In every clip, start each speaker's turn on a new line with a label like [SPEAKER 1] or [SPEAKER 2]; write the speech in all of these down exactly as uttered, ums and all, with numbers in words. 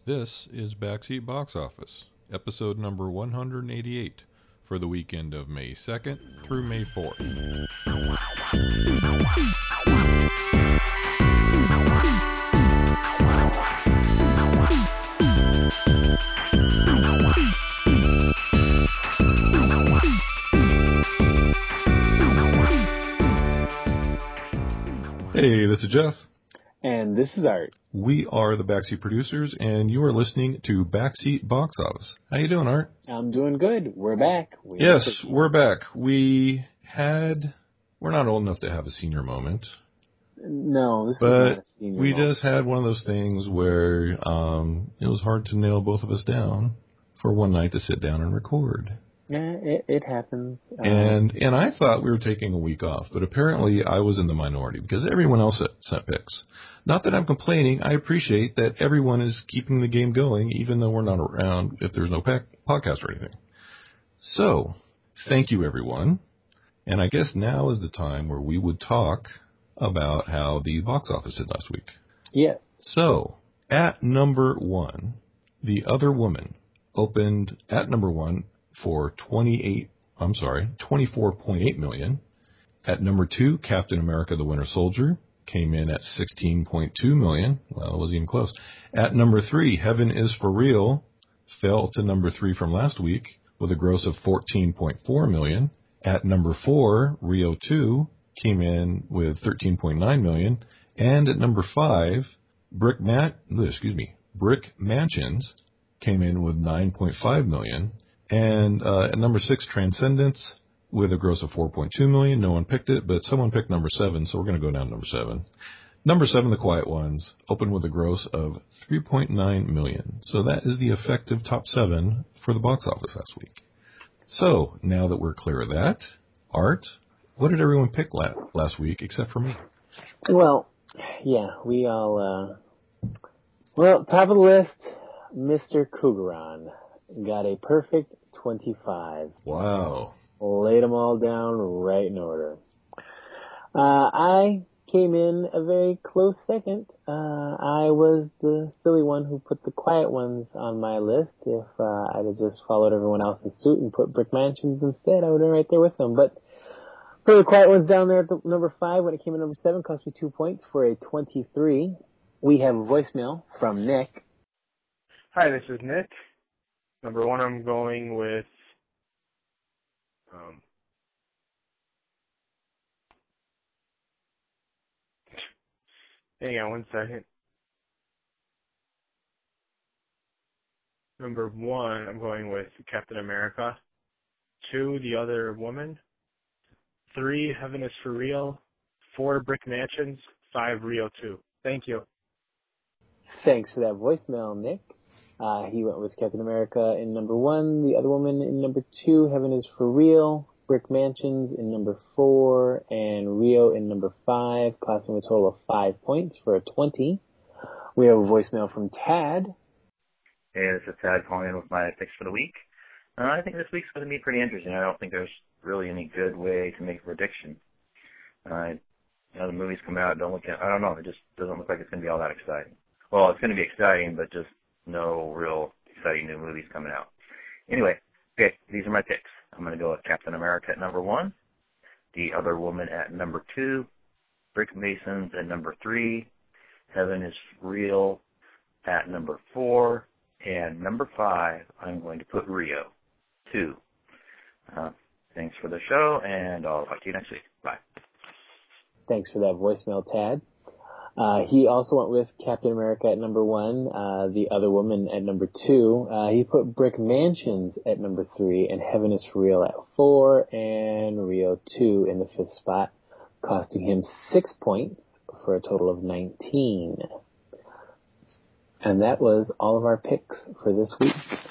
[SPEAKER 1] This is Backseat Box Office, episode number one hundred eighty-eight, for the weekend of May second through May fourth. Hey, this is Jeff.
[SPEAKER 2] And this is Art.
[SPEAKER 1] We are the Backseat Producers, and you are listening to Backseat Box Office. How you doing, Art?
[SPEAKER 2] I'm doing good. We're back. We
[SPEAKER 1] yes, we're back. We had... We're not old enough to have a senior moment.
[SPEAKER 2] No, this
[SPEAKER 1] but
[SPEAKER 2] was not a senior
[SPEAKER 1] we
[SPEAKER 2] moment.
[SPEAKER 1] just had one of those things where um, it was hard to nail both of us down for one night to sit down and record.
[SPEAKER 2] Yeah, it, it happens. Um,
[SPEAKER 1] And and I thought we were taking a week off, but apparently I was in the minority because everyone else sent picks. Not that I'm complaining. I appreciate that everyone is keeping the game going, even though we're not around if there's no pack, podcast or anything. So, thank you, everyone. And I guess now is the time where we would talk about how the box office did last week.
[SPEAKER 2] Yes.
[SPEAKER 1] So, at number one, The Other Woman opened at number one for twenty-eight, I'm sorry, twenty-four point eight million. At number two, Captain America: The Winter Soldier came in at sixteen point two million. Well, it wasn't even close. At number three, Heaven is for Real fell to number three from last week with a gross of fourteen point four million. At number four, Rio two came in with thirteen point nine million. And at number five, Brick Mat, excuse me, Brick Mansions came in with nine point five million. And uh, at number six, Transcendence, with a gross of four point two million. No one picked it, but someone picked number seven, so we're going to go down to number seven. Number seven, The Quiet Ones, opened with a gross of three point nine million. So that is the effective top seven for the box office last week. So now that we're clear of that, Art, what did everyone pick la- last week except for me?
[SPEAKER 2] Well, yeah, we all, uh, well, top of the list, Mister Cougaron got a perfect twenty-five.
[SPEAKER 1] Wow.
[SPEAKER 2] Laid them all down right in order. Uh, I came in a very close second. Uh, I was the silly one who put The Quiet Ones on my list. If uh, I'd have just followed everyone else's suit and put Brick Mansions instead, I would have been right there with them. But for The Quiet Ones down there at the number five, when it came in number seven, cost me two points for a twenty-three. We have a voicemail from Nick.
[SPEAKER 3] Hi, this is Nick. Number one, I'm going with um, hang on one second. Number one, I'm going with Captain America. Two, The Other Woman. Three, Heaven is for Real. Four, Brick Mansions. Five, Rio two. Thank you.
[SPEAKER 2] Thanks for that voicemail, Nick. Uh, he went with Captain America in number one, The Other Woman in number two, Heaven is for Real, Brick Mansions in number four, and Rio in number five, costing a total of five points for a twenty. We have a voicemail from Tad.
[SPEAKER 4] Hey, this is Tad calling in with my picks for the week. Uh, I think this week's going to be pretty interesting. I don't think there's really any good way to make a prediction. Uh, you know, the movies come out, don't look at, I don't know, it just doesn't look like it's going to be all that exciting. Well, it's going to be exciting, but just no real exciting new movies coming out. Anyway, okay, these are my picks. I'm going to go with Captain America at number one, The Other Woman at number two, Brick Masons at number three, Heaven is Real at number four, and number five, I'm going to put Rio two. Uh, thanks for the show, and I'll talk to you next week. Bye.
[SPEAKER 2] Thanks for that voicemail, Tad. Uh, he also went with Captain America at number one, uh, The Other Woman at number two. Uh, he put Brick Mansions at number three, and Heaven is for Real at four, and Rio two in the fifth spot, costing him six points for a total of nineteen. And that was all of our picks for this week.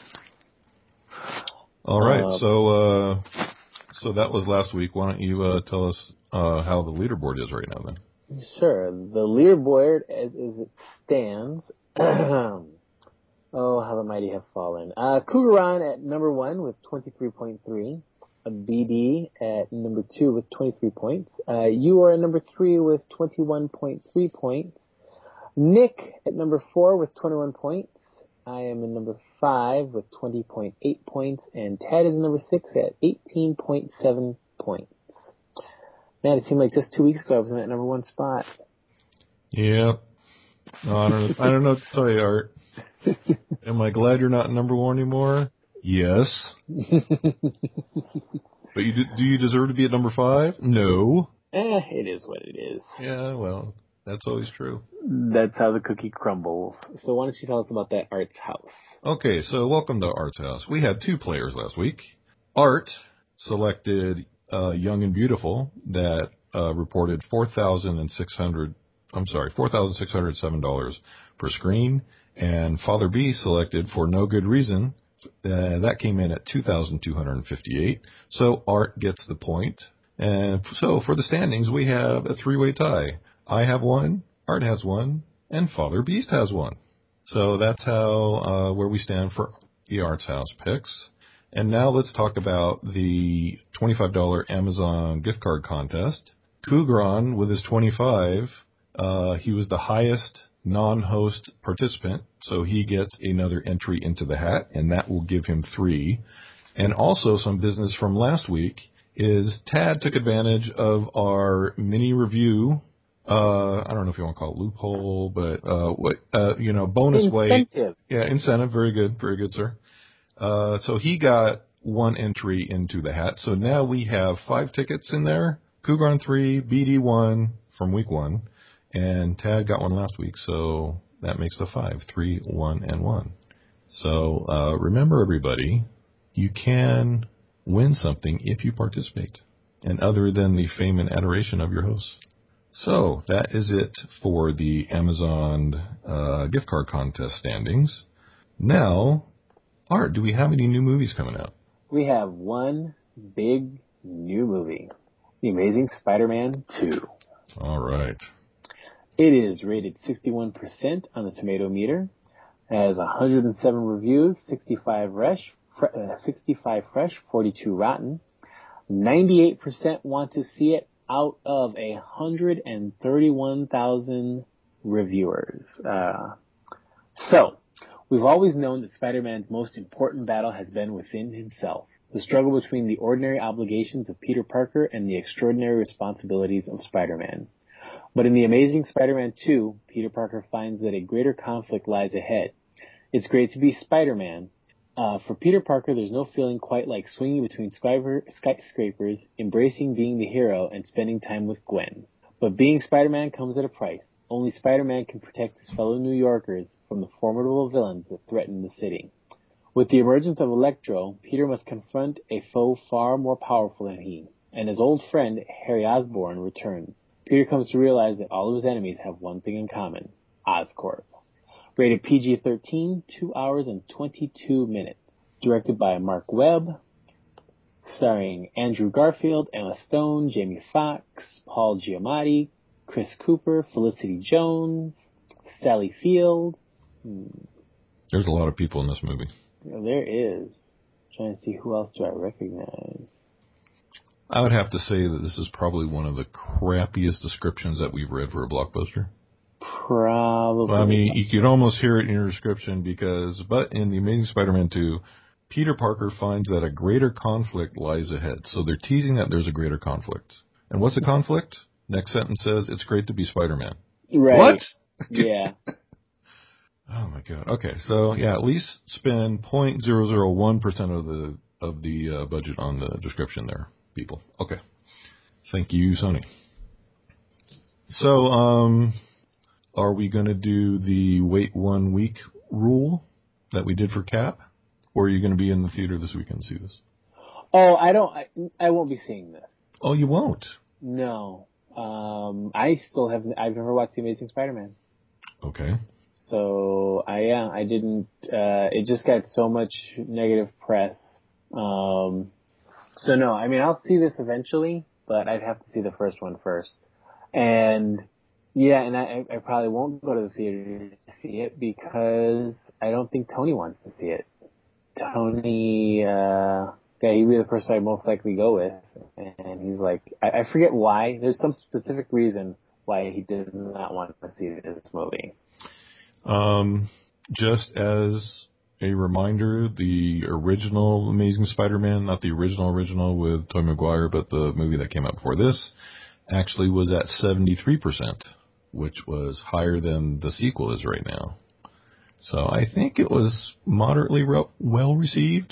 [SPEAKER 1] All right,
[SPEAKER 2] uh,
[SPEAKER 1] so uh, so that was last week. Why don't you uh, tell us uh, how the leaderboard is right now, then?
[SPEAKER 2] Sure. The leaderboard, as, as it stands, oh, how the mighty have fallen. Uh, Cougaron at number one with twenty-three point three. A B D at number two with twenty-three points. Uh, you are at number three with twenty-one point three points. Nick at number four with twenty-one points. I am in number five with twenty point eight points, and Tad is in number six at eighteen point seven points. Man, it seemed like just two weeks ago I was in that number one spot.
[SPEAKER 1] Yep. No, I don't know. I don't know what to tell you, Art. Am I glad you're not number one anymore? Yes. But you do, do you deserve to be at number five? No.
[SPEAKER 2] Eh, it is what it is.
[SPEAKER 1] Yeah, well, that's always true.
[SPEAKER 2] That's how the cookie crumbles. So why don't you tell us about that Art's house?
[SPEAKER 1] Okay, so welcome to Art's house. We had two players last week. Art selected uh, Young and Beautiful that uh, reported four thousand six hundred. I'm sorry, four thousand six hundred seven dollars per screen, and Father B selected For No Good Reason. Uh, that came in at two thousand two hundred fifty-eight. So Art gets the point. And so for the standings, we have a three-way tie. I have one, Art has one, and Father Beast has one. So that's how uh, where we stand for the Art's House picks. And now let's talk about the twenty-five dollars Amazon gift card contest. Kugran with his twenty-five, uh, he was the highest non-host participant, so he gets another entry into the hat, and that will give him three. And also some business from last week is Tad took advantage of our mini review. Uh, I don't know if you want to call it loophole, but, uh, what, uh, you know, bonus
[SPEAKER 2] Incentive.
[SPEAKER 1] way. Yeah, incentive. Very good. Very good, sir. Uh, so he got one entry into the hat. So now we have five tickets in there. Cougar three, B D one from week one, and Tad got one last week. So that makes the five, three, one, and one. So, uh, remember everybody, you can win something if you participate, and other than the fame and adoration of your hosts. So that is it for the Amazon uh, gift card contest standings. Now, Art, do we have any new movies coming out?
[SPEAKER 2] We have one big new movie, The Amazing Spider-Man two.
[SPEAKER 1] All right.
[SPEAKER 2] It is rated sixty-one percent on the tomato meter, has one hundred seven reviews, sixty-five fresh, uh, sixty-five fresh, forty-two rotten. ninety-eight percent want to see it out of one hundred thirty-one thousand reviewers. Uh, so, we've always known that Spider-Man's most important battle has been within himself. The struggle between the ordinary obligations of Peter Parker and the extraordinary responsibilities of Spider-Man. But in The Amazing Spider-Man two, Peter Parker finds that a greater conflict lies ahead. It's great to be Spider-Man. Uh, for Peter Parker, there's no feeling quite like swinging between skyscrapers, embracing being the hero, and spending time with Gwen. But being Spider-Man comes at a price. Only Spider-Man can protect his fellow New Yorkers from the formidable villains that threaten the city. With the emergence of Electro, Peter must confront a foe far more powerful than he, and his old friend, Harry Osborn, returns. Peter comes to realize that all of his enemies have one thing in common: Oscorp. Rated P G thirteen, two hours and twenty-two minutes. Directed by Mark Webb. Starring Andrew Garfield, Emma Stone, Jamie Foxx, Paul Giamatti, Chris Cooper, Felicity Jones, Sally Field. Hmm.
[SPEAKER 1] There's a lot of people in this movie.
[SPEAKER 2] There is. I'm trying to see who else do I recognize.
[SPEAKER 1] I would have to say that this is probably one of the crappiest descriptions that we've read for a blockbuster.
[SPEAKER 2] Probably.
[SPEAKER 1] Well, I mean, you could almost hear it in your description because, but in The Amazing Spider-Man two, Peter Parker finds that a greater conflict lies ahead. So they're teasing that there's a greater conflict. And what's the conflict? Next sentence says, it's great to be Spider-Man.
[SPEAKER 2] Right.
[SPEAKER 1] What?
[SPEAKER 2] Yeah.
[SPEAKER 1] Oh my God. Okay. So yeah, at least spend zero point zero zero one percent of the, of the uh, budget on the description there, people. Okay. Thank you, Sony. So, um, are we going to do the wait one week rule that we did for Cap? Or are you going to be in the theater this weekend to see this?
[SPEAKER 2] Oh, I don't, I, I won't be seeing this.
[SPEAKER 1] Oh, you won't?
[SPEAKER 2] No. Um, I still haven't, I've never watched The Amazing Spider-Man.
[SPEAKER 1] Okay.
[SPEAKER 2] So, I, yeah, I didn't, uh, it just got so much negative press. Um, so no, I mean, I'll see this eventually, but I'd have to see the first one first. And, yeah, and I, I probably won't go to the theater to see it because I don't think Tony wants to see it. Tony, uh, yeah, he'd be the person I'd most likely go with. And he's like, I, I forget why. There's some specific reason why he did not want to see this movie.
[SPEAKER 1] Um, just as a reminder, the original Amazing Spider-Man, not the original original with Tobey Maguire, but the movie that came out before this, actually was at seventy-three percent, which was higher than the sequel is right now. So I think it was moderately re- well received.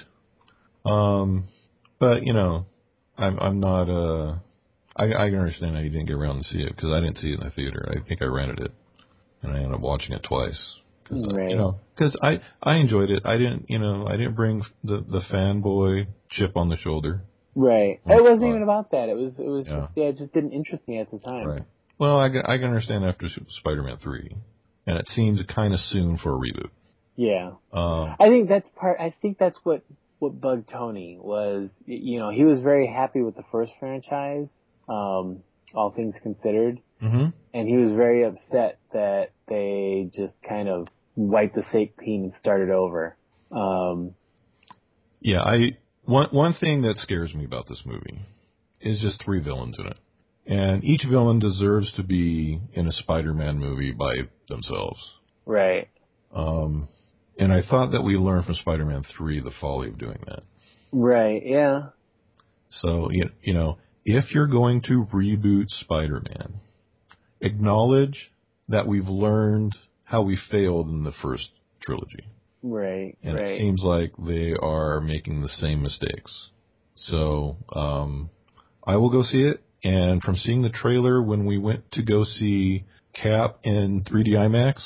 [SPEAKER 1] Um, but, you know, I'm, I'm not, uh, I, I can understand how you didn't get around to see it, because I didn't see it in the theater. I think I rented it, and I ended up watching it twice. Cause
[SPEAKER 2] right.
[SPEAKER 1] I, you know, because I, I enjoyed it. I didn't, you know, I didn't bring the, the fanboy chip on the shoulder.
[SPEAKER 2] Right. It wasn't even about that. It was, it was
[SPEAKER 1] yeah.
[SPEAKER 2] just, yeah, it just didn't interest me at the time.
[SPEAKER 1] Right. Well, I, I can understand after Spider-Man three, and it seems kind of soon for a reboot.
[SPEAKER 2] Yeah.
[SPEAKER 1] Um,
[SPEAKER 2] I think that's part, I think that's what, what bugged Tony was, you know, he was very happy with the first franchise, um, all things considered.
[SPEAKER 1] mm-hmm.
[SPEAKER 2] And he was very upset that they just kind of wiped the fake team and started over. Um,
[SPEAKER 1] yeah, I, one, one thing that scares me about this movie is just three villains in it. And each villain deserves to be in a Spider-Man movie by themselves.
[SPEAKER 2] Right.
[SPEAKER 1] Um, and I thought that we learned from Spider-Man three the folly of doing that.
[SPEAKER 2] Right, yeah.
[SPEAKER 1] So, you, you know, if you're going to reboot Spider-Man, acknowledge that we've learned how we failed in the first trilogy.
[SPEAKER 2] Right,
[SPEAKER 1] and
[SPEAKER 2] right.
[SPEAKER 1] it seems like they are making the same mistakes. So, um, I will go see it. And from seeing the trailer when we went to go see Cap in three D IMAX,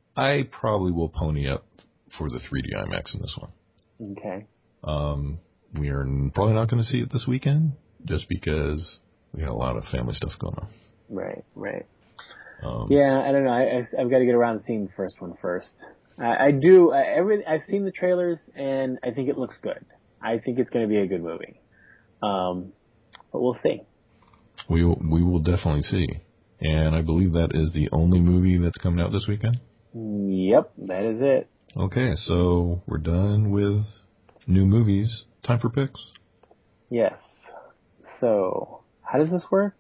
[SPEAKER 1] I probably will pony up for the three D IMAX in this one.
[SPEAKER 2] Okay.
[SPEAKER 1] Um, we are probably not going to see it this weekend just because we got a lot of family stuff going on.
[SPEAKER 2] Right, right.
[SPEAKER 1] Um,
[SPEAKER 2] yeah, I don't know. I, I've, I've got to get around to seeing the first one first. I, I do. I, every, I've seen the trailers, and I think it looks good. I think it's going to be a good movie. Um, but we'll see.
[SPEAKER 1] We will, we will definitely see. And I believe that is the only movie that's coming out this weekend?
[SPEAKER 2] Yep, that is it.
[SPEAKER 1] Okay, so we're done with new movies. Time for picks?
[SPEAKER 2] Yes. So, how does this work?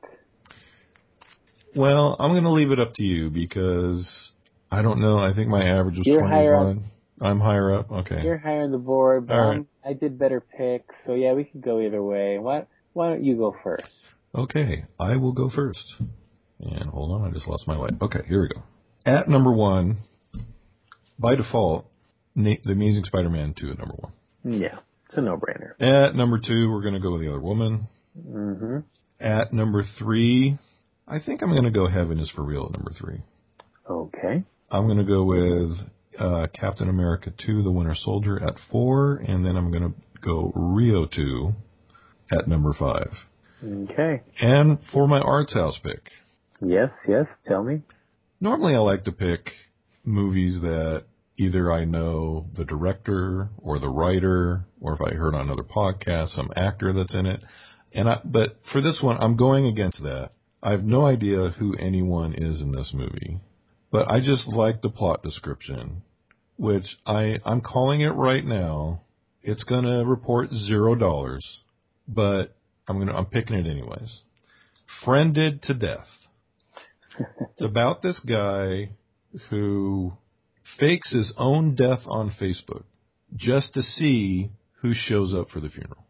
[SPEAKER 1] Well, I'm going to leave it up to you because I don't know. I think my average was
[SPEAKER 2] You're higher up.
[SPEAKER 1] twenty-one. I'm higher up. Okay.
[SPEAKER 2] You're higher on the board, but
[SPEAKER 1] All right.
[SPEAKER 2] I'm, I did better picks. So, yeah, we could go either way. Why, why don't you go first?
[SPEAKER 1] Okay, I will go first. And hold on, I just lost my light. Okay, here we go. At number one, by default, The Amazing Spider-Man two at number one.
[SPEAKER 2] Yeah, it's a no-brainer.
[SPEAKER 1] At number two, we're going to go with The Other Woman.
[SPEAKER 2] Mm-hmm.
[SPEAKER 1] At number three, I think I'm going to go Heaven is for Real at number three.
[SPEAKER 2] Okay.
[SPEAKER 1] I'm going to go with uh, Captain America two, The Winter Soldier at four, and then I'm going to go Rio two at number five.
[SPEAKER 2] Okay.
[SPEAKER 1] And for my Arts House pick.
[SPEAKER 2] Yes, yes, tell me.
[SPEAKER 1] Normally I like to pick movies that either I know the director or the writer, or if I heard on another podcast, some actor that's in it. And I, but for this one, I'm going against that. I have no idea who anyone is in this movie, but I just like the plot description, which I, I'm calling it right now. It's going to report zero dollars, but I'm going to, I'm picking it anyways. Friended to Death. It's about this guy who fakes his own death on Facebook just to see who shows up for the funeral.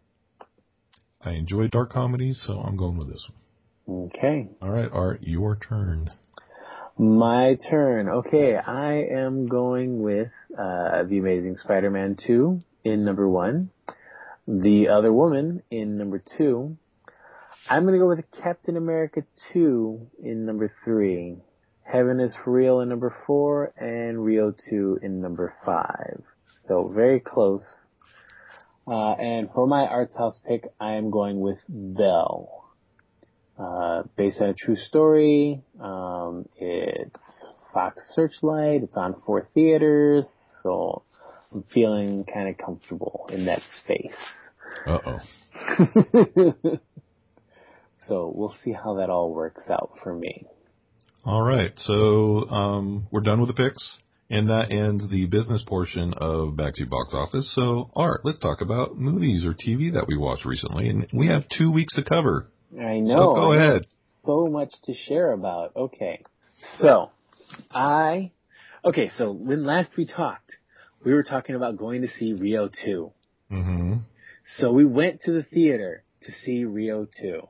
[SPEAKER 1] I enjoy dark comedies, so I'm going with this one.
[SPEAKER 2] Okay.
[SPEAKER 1] All right, Art, your turn.
[SPEAKER 2] My turn. Okay, I am going with uh, The Amazing Spider-Man two in number one, The Other Woman in number two. I'm going to go with Captain America two in number three, Heaven is for Real in number four, and Rio two in number five. So very close. Uh, and for my Arts House pick, I am going with Belle. Uh, based on a true story. Um, it's Fox Searchlight. It's on four theaters. So I'm feeling kind of comfortable in that space.
[SPEAKER 1] Uh-oh.
[SPEAKER 2] So we'll see how that all works out for me.
[SPEAKER 1] All right. So um, we're done with the picks, and that ends the business portion of Backseat Box Office. So, Art, let's talk about movies or T V that we watched recently. And we have two weeks to cover.
[SPEAKER 2] I know.
[SPEAKER 1] So go
[SPEAKER 2] I
[SPEAKER 1] ahead.
[SPEAKER 2] So much to share about. Okay. So, I Okay, so when last we talked, we were talking about going to see Rio two.
[SPEAKER 1] Mm-hmm.
[SPEAKER 2] So we went to the theater to see Rio two.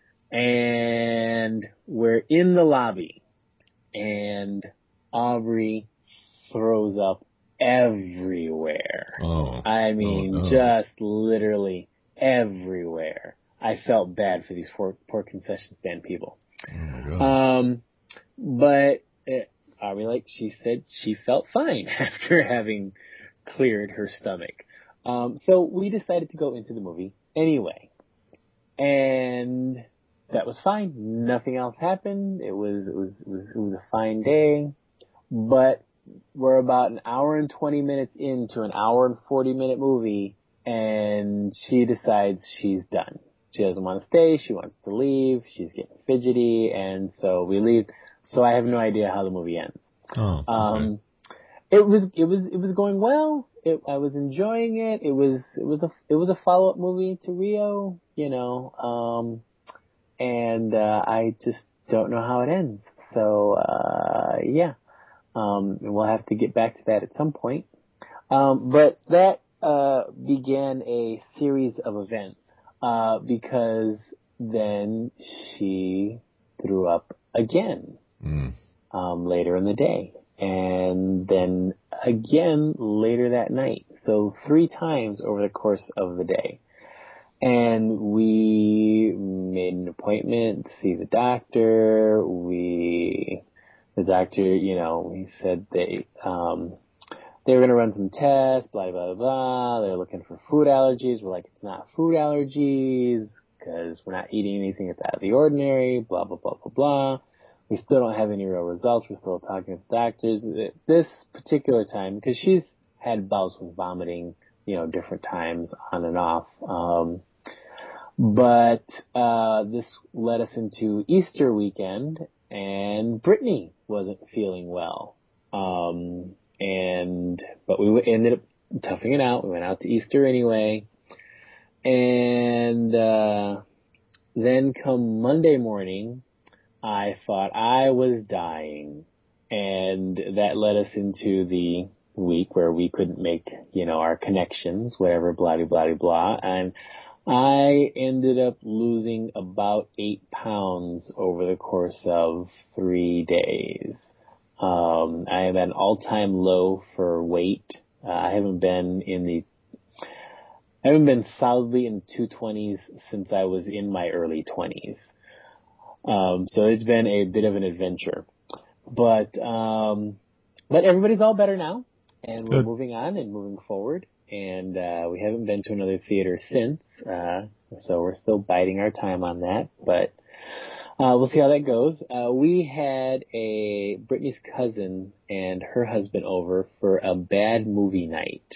[SPEAKER 2] And we're in the lobby. And Aubrey throws up everywhere.
[SPEAKER 1] Oh.
[SPEAKER 2] I mean,
[SPEAKER 1] oh, no.
[SPEAKER 2] just literally everywhere. I felt bad for these poor, poor concession stand people.
[SPEAKER 1] Oh my gosh.
[SPEAKER 2] Um, but it, Aubrey, like she said, she felt fine after having cleared her stomach. Um, so we decided to go into the movie anyway. And that was fine. Nothing else happened. It was, it was, it was, it was a fine day. But we're about an hour and twenty minutes into an hour and forty minute movie, and she decides she's done. She doesn't want to stay. She wants to leave. She's getting fidgety, and so we leave. So I have no idea how the movie ends.
[SPEAKER 1] Oh, okay.
[SPEAKER 2] Um, it was, it was, it was going well. It, I was enjoying it. It was, it was a, it was a follow-up movie to Rio, you know, um, and, uh, I just don't know how it ends. So, uh, yeah. Um, and we'll have to get back to that at some point. Um, but that, uh, began a series of events, uh, because then she threw up again,
[SPEAKER 1] Mm.
[SPEAKER 2] um, later in the day. And then again later that night. So three times over the course of the day. And we made an appointment to see the doctor. We, the doctor, you know, he said they, um, they were going to run some tests, blah, blah, blah. They're looking for food allergies. We're like, it's not food allergies because we're not eating anything that's out of the ordinary, blah, blah, blah, blah, blah. We still don't have any real results. We're still talking with doctors. This particular time, because she's had bouts with vomiting, you know, different times on and off. Um, but, uh, this led us into Easter weekend, and Brittany wasn't feeling well. Um, and, but we ended up toughing it out. We went out to Easter anyway. And, uh, then come Monday morning, I thought I was dying, and that led us into the week where we couldn't make, you know, our connections, whatever, blah, blah, blah, blah, and I ended up losing about eight pounds over the course of three days. Um, I am at an all-time low for weight. Uh, I haven't been in the, I haven't been solidly in two twenties since I was in my early twenties. Um, so it's been a bit of an adventure, but, um, but everybody's all better now, and we're
[SPEAKER 1] Good.
[SPEAKER 2] moving on and moving forward, and, uh, we haven't been to another theater since, uh, so we're still biding our time on that, but, uh, we'll see how that goes. Uh, we had a, Brittany's cousin and her husband over for a bad movie night.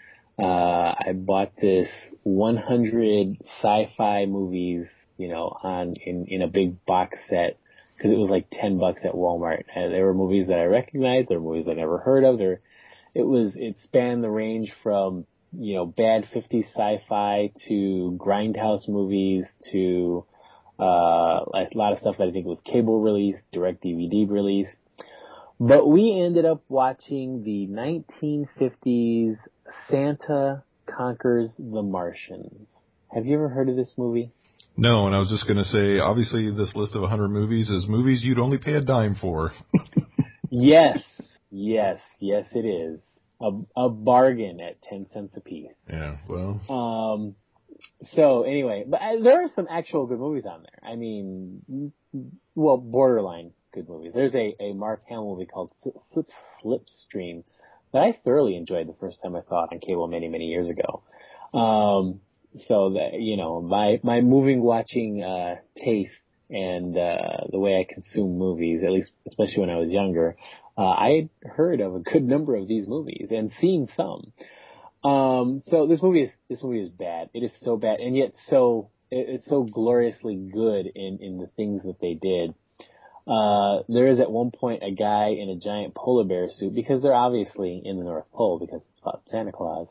[SPEAKER 2] Uh, I bought this one hundred sci-fi movies, you know, on, in, in a big box set, because it was like ten bucks at Walmart. And there were movies that I recognized, there were movies I never heard of. There, it was, it spanned the range from, you know, bad fifties sci-fi to grindhouse movies to, uh, a lot of stuff that I think was cable release, direct D V D release. But we ended up watching the nineteen fifties Santa Conquers the Martians. Have you ever heard of this movie?
[SPEAKER 1] No, and I was just going to say, obviously this list of one hundred movies is movies you'd only pay a dime for.
[SPEAKER 2] Yes, yes, yes it is. A, a bargain at ten cents a piece.
[SPEAKER 1] Yeah, well.
[SPEAKER 2] Um, so anyway, but I, there are some actual good movies on there. I mean, well, borderline good movies. There's a, a Mark Hamill movie called Slip, Slipstream that I thoroughly enjoyed the first time I saw it on cable many, many years ago. Um, so that, you know, my, my moving watching, uh, taste and, uh, the way I consume movies, at least, especially when I was younger, uh, I had heard of a good number of these movies and seen some. Um, so this movie is, this movie is bad. It is so bad, and yet so, it, it's so gloriously good in, in the things that they did. Uh, there is at one point a guy in a giant polar bear suit, because they're obviously in the North Pole because it's about Santa Claus.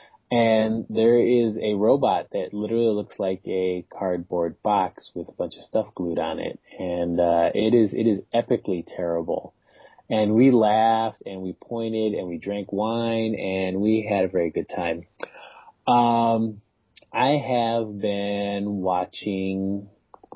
[SPEAKER 2] And there is a robot that literally looks like a cardboard box with a bunch of stuff glued on it. And, uh, it is, it is epically terrible. And we laughed and we pointed and we drank wine and we had a very good time. Um, I have been watching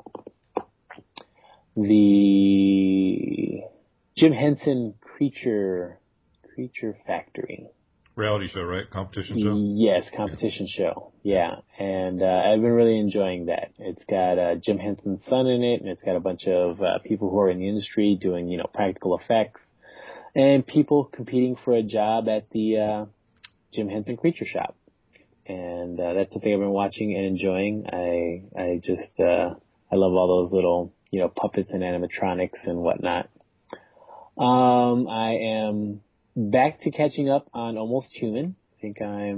[SPEAKER 2] the Jim Henson Creature Creature Factory.
[SPEAKER 1] Reality show, right? Competition show?
[SPEAKER 2] Yes, competition yeah. show. Yeah. And uh, I've been really enjoying that. It's got uh, Jim Henson's son in it, and it's got a bunch of uh, people who are in the industry doing, you know, practical effects, and people competing for a job at the uh, Jim Henson Creature Shop. And uh, that's something I've been watching and enjoying. I I just, uh, I love all those little, you know, puppets and animatronics and whatnot. Um, I am back to catching up on Almost Human. I think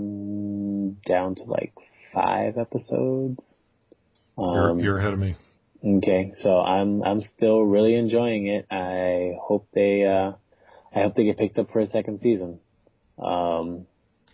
[SPEAKER 2] I'm down to like five episodes. Um,
[SPEAKER 1] you're, you're ahead of me.
[SPEAKER 2] Okay, so I'm I'm still really enjoying it. I hope they uh, I hope they get picked up for a second season. Um,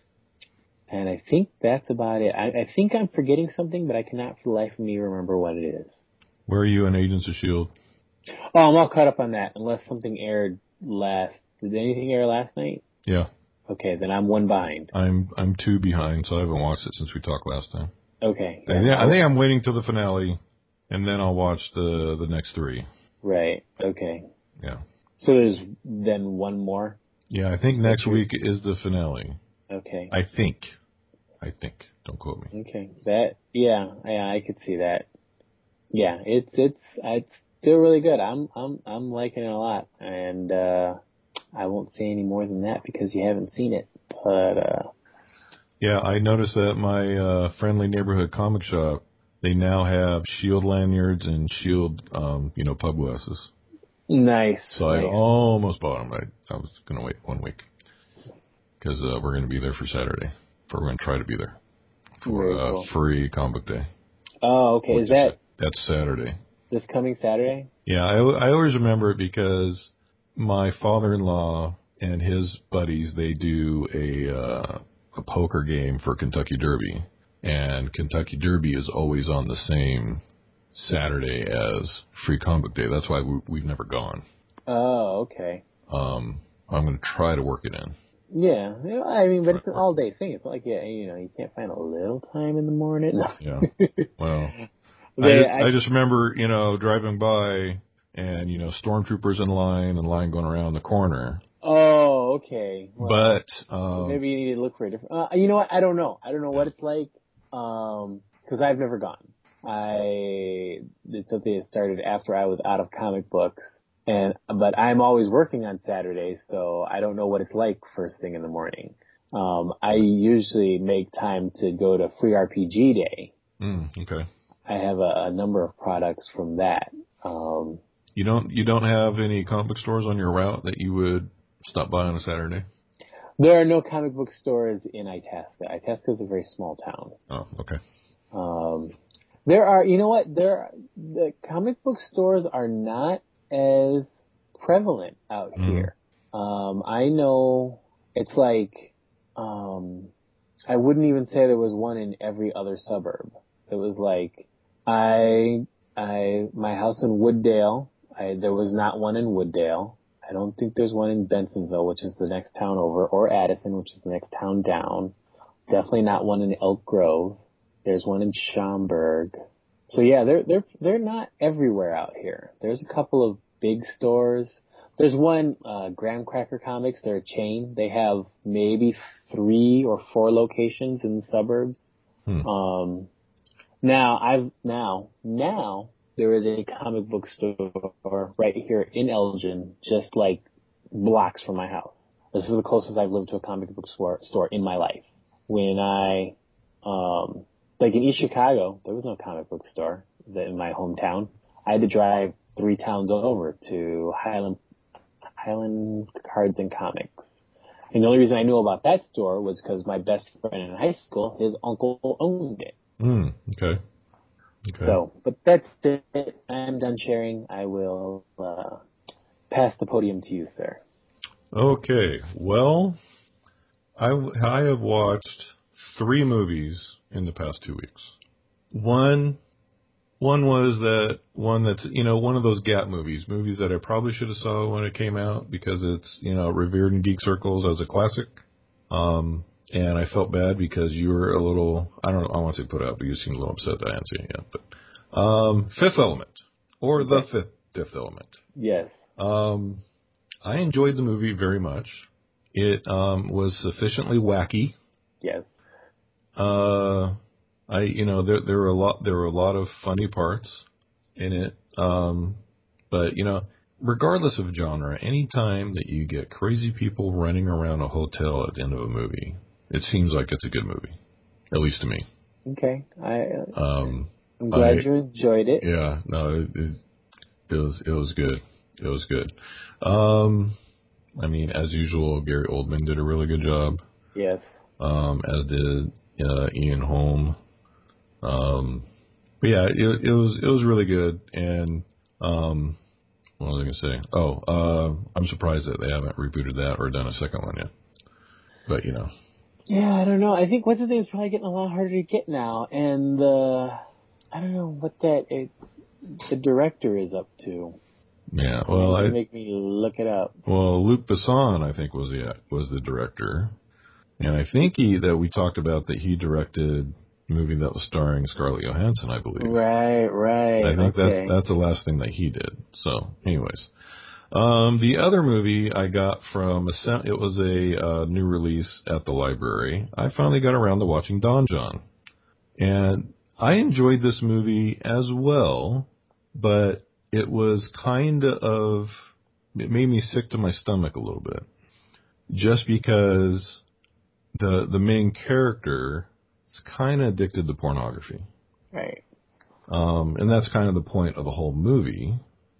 [SPEAKER 2] and I think that's about it. I, I think I'm forgetting something, but I cannot for the life of me remember what it is.
[SPEAKER 1] Where are you in Agents of S H I E L D?
[SPEAKER 2] Oh, I'm all caught up on that, unless something aired last. Did anything air last night?
[SPEAKER 1] Yeah.
[SPEAKER 2] Okay, then I'm one behind.
[SPEAKER 1] I'm I'm two behind, so I haven't watched it since we talked last time.
[SPEAKER 2] Okay.
[SPEAKER 1] Yeah, yeah I think I'm waiting till the finale, and then I'll watch the the next three.
[SPEAKER 2] Right. Okay.
[SPEAKER 1] Yeah.
[SPEAKER 2] So there's then one more?
[SPEAKER 1] Yeah, I think next week is the finale.
[SPEAKER 2] Okay.
[SPEAKER 1] I think. I think. Don't quote me.
[SPEAKER 2] Okay. That, yeah, yeah, I could see that. Yeah, it's, it's, it's still really good. I'm, I'm, I'm liking it a lot. And, uh, I won't say any more than that because you haven't seen it. But, uh,
[SPEAKER 1] yeah, I noticed that my, uh, friendly neighborhood comic shop, they now have S H I E L D lanyards and S H I E L D, um, you know, pub glasses.
[SPEAKER 2] Nice.
[SPEAKER 1] So
[SPEAKER 2] nice.
[SPEAKER 1] I almost bought them. I, I was going to wait one week because, uh, we're going to be there for Saturday. For, we're going to try to be there for, uh, cool. free comic day.
[SPEAKER 2] Oh, okay. Is that?
[SPEAKER 1] That's Saturday.
[SPEAKER 2] This coming Saturday?
[SPEAKER 1] Yeah, I, I always remember it because my father-in-law and his buddies, they do a uh, a poker game for Kentucky Derby, and Kentucky Derby is always on the same Saturday as Free Comic Day. That's why we, we've never gone.
[SPEAKER 2] Oh, okay.
[SPEAKER 1] Um, I'm going to try to work it in.
[SPEAKER 2] Yeah, I mean, but it's an all-day thing. It's not like, yeah, you know, you can't find a little time in the morning.
[SPEAKER 1] Yeah, well...
[SPEAKER 2] They,
[SPEAKER 1] I, just,
[SPEAKER 2] I,
[SPEAKER 1] I just remember, you know, driving by and, you know, stormtroopers in line and line going around the corner.
[SPEAKER 2] Oh, okay.
[SPEAKER 1] Well, but, um,
[SPEAKER 2] maybe you need to look for a different, uh, you know what? I don't know. I don't know yeah. what it's like. Um, cause I've never gone. I, it's something that started after I was out of comic books and, but I'm always working on Saturdays. So I don't know what it's like first thing in the morning. Um, I usually make time to go to Free R P G Day.
[SPEAKER 1] Mm, okay.
[SPEAKER 2] I have a, a number of products from that. Um,
[SPEAKER 1] you don't you don't have any comic book stores on your route that you would stop by on a Saturday?
[SPEAKER 2] There are no comic book stores in Itasca. Itasca is a very small town.
[SPEAKER 1] Oh, okay.
[SPEAKER 2] Um, there are, you know what? There, the comic book stores are not as prevalent out mm. here. Um, I know it's like, um, I wouldn't even say there was one in every other suburb. It was like, I, I, my house in Wooddale, I, there was not one in Wooddale. I don't think there's one in Bensonville, which is the next town over, or Addison, which is the next town down. Definitely not one in Elk Grove. There's one in Schaumburg. So yeah, they're, they're, they're not everywhere out here. There's a couple of big stores. There's one, uh, Graham Cracker Comics. They're a chain. They have maybe three or four locations in the suburbs. Hmm. Um, Now, I've, now, now, there is a comic book store right here in Elgin, just like blocks from my house. This is the closest I've lived to a comic book store, store in my life. When I, um, like in East Chicago, there was no comic book store in my hometown. I had to drive three towns over to Highland, Highland Cards and Comics. And the only reason I knew about that store was because my best friend in high school, his uncle owned it.
[SPEAKER 1] Mm, okay. Okay.
[SPEAKER 2] So, but that's it. I'm done sharing. I will uh, pass the podium to you, sir.
[SPEAKER 1] Okay. Well, I, I have watched three movies in the past two weeks. One One was that one that's, you know, one of those gap movies, movies that I probably should have saw when it came out because it's, you know, revered in geek circles as a classic. Um, and I felt bad because you were a little, I don't know, I want to say put out, but you seemed a little upset that I hadn't seen it yet. But, um, Fifth Element, or The Fifth, Fifth Element.
[SPEAKER 2] Yes.
[SPEAKER 1] Um, I enjoyed the movie very much. It, um, was sufficiently wacky.
[SPEAKER 2] Yes.
[SPEAKER 1] Uh, I, you know, there, there were a lot, there were a lot of funny parts in it. Um, but, you know, regardless of genre, any time that you get crazy people running around a hotel at the end of a movie, it seems like it's a good movie. At least to me.
[SPEAKER 2] Okay. I, uh,
[SPEAKER 1] um,
[SPEAKER 2] I'm glad
[SPEAKER 1] I,
[SPEAKER 2] you enjoyed it.
[SPEAKER 1] Yeah, no, it, it, it was, it was good. It was good. Um, I mean, as usual, Gary Oldman did a really good job.
[SPEAKER 2] Yes.
[SPEAKER 1] Um, as did, uh, Ian Holm. Um, but yeah, it, it was, it was really good. And, um, what was I going to say? Oh, uh, I'm surprised that they haven't rebooted that or done a second one yet. But, you know.
[SPEAKER 2] Yeah, I don't know. I think what's his name is probably getting a lot harder to get now. And, uh, I don't know what that, it, the director is up to.
[SPEAKER 1] Yeah, well,
[SPEAKER 2] I,
[SPEAKER 1] I,
[SPEAKER 2] make me look it up.
[SPEAKER 1] Well, Luc Besson, I think, was the, was the director. And I think he, that we talked about that he directed a movie that was starring Scarlett Johansson, I believe.
[SPEAKER 2] Right, right.
[SPEAKER 1] I think
[SPEAKER 2] okay.
[SPEAKER 1] that's, that's the last thing that he did. So, anyways. Um, the other movie I got from, a, it was a uh, new release at the library. I finally got around to watching Don John. And I enjoyed this movie as well, but it was kind of, it made me sick to my stomach a little bit. Just because the the main character is kind of addicted to pornography.
[SPEAKER 2] Right.
[SPEAKER 1] Um, and that's kind of the point of the whole movie.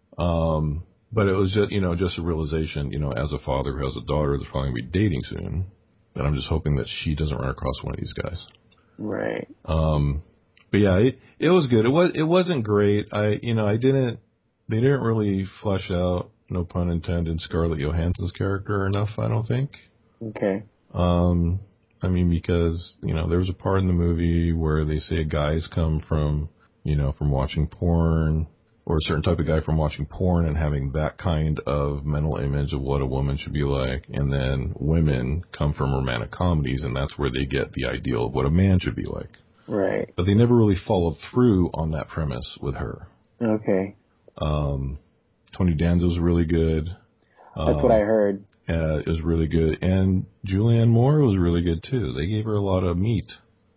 [SPEAKER 1] Um, but it was just, you know, just a realization, you know, as a father who has a daughter that's probably going to be dating soon, that I'm just hoping that she doesn't run across one of these guys.
[SPEAKER 2] Right.
[SPEAKER 1] Um, but yeah, it, it was good. It was, it wasn't great. I, you know, I didn't, they didn't really flesh out, no pun intended, Scarlett Johansson's character enough, I don't think.
[SPEAKER 2] Okay.
[SPEAKER 1] Um, I mean, because, you know, there's a part in the movie where they say guys come from, you know, from watching porn, or a certain type of guy from watching porn and having that kind of mental image of what a woman should be like. And then women come from romantic comedies, and that's where they get the ideal of what a man should be like.
[SPEAKER 2] Right.
[SPEAKER 1] But they never really followed through on that premise with her.
[SPEAKER 2] Okay.
[SPEAKER 1] Um, Tony Danza's really good.
[SPEAKER 2] That's
[SPEAKER 1] um,
[SPEAKER 2] what I heard.
[SPEAKER 1] Uh, it was really good. And Julianne Moore was really good too. They gave her a lot of meat,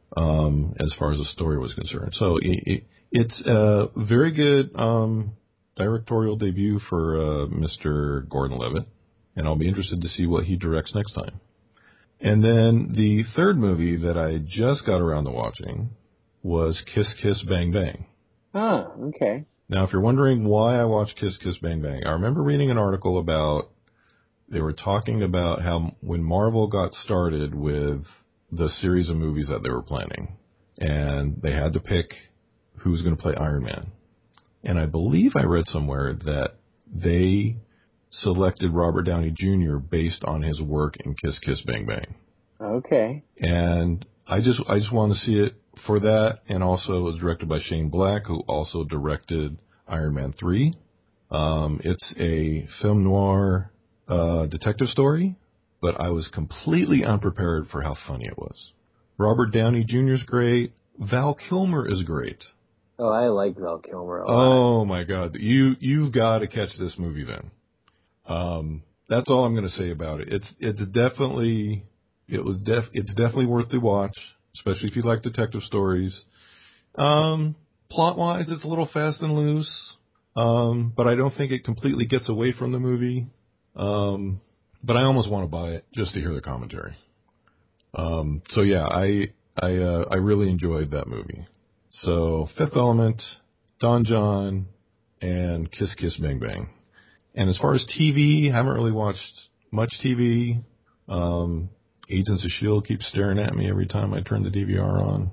[SPEAKER 1] um, as far as the story was concerned. So it, it, it's a very good, um, directorial debut for, uh, Mister Gordon-Levitt. And I'll be interested to see what he directs next time. And then the third movie that I just got around to watching was Kiss Kiss Bang Bang.
[SPEAKER 2] Ah, okay.
[SPEAKER 1] Now, if you're wondering why I watched Kiss Kiss Bang Bang, I remember reading an article about, they were talking about how when Marvel got started with the series of movies that they were planning, and they had to pick who was going to play Iron Man. And I believe I read somewhere that they selected Robert Downey Junior based on his work in Kiss Kiss Bang Bang.
[SPEAKER 2] Okay.
[SPEAKER 1] And I just I just wanted to see it for that, and also it was directed by Shane Black, who also directed Iron Man three. Um, it's a film noir uh, detective story, but I was completely unprepared for how funny it was. Robert Downey Junior's great. Val Kilmer is great.
[SPEAKER 2] Oh, I like Val Kilmer a lot.
[SPEAKER 1] Oh my God, you you've got to catch this movie then. Um, that's all I'm going to say about it. It's it's definitely it was def it's definitely worth the watch, especially if you like detective stories. Um, plot wise, it's a little fast and loose, um, but I don't think it completely gets away from the movie. Um, but I almost want to buy it just to hear the commentary. Um, so yeah, I I uh, I really enjoyed that movie. So Fifth Element, Don John, and Kiss Kiss Bang Bang. And as far as T V, I haven't really watched much T V. Um, Agents of S H I E L D keeps staring at me every time I turn the D V R on.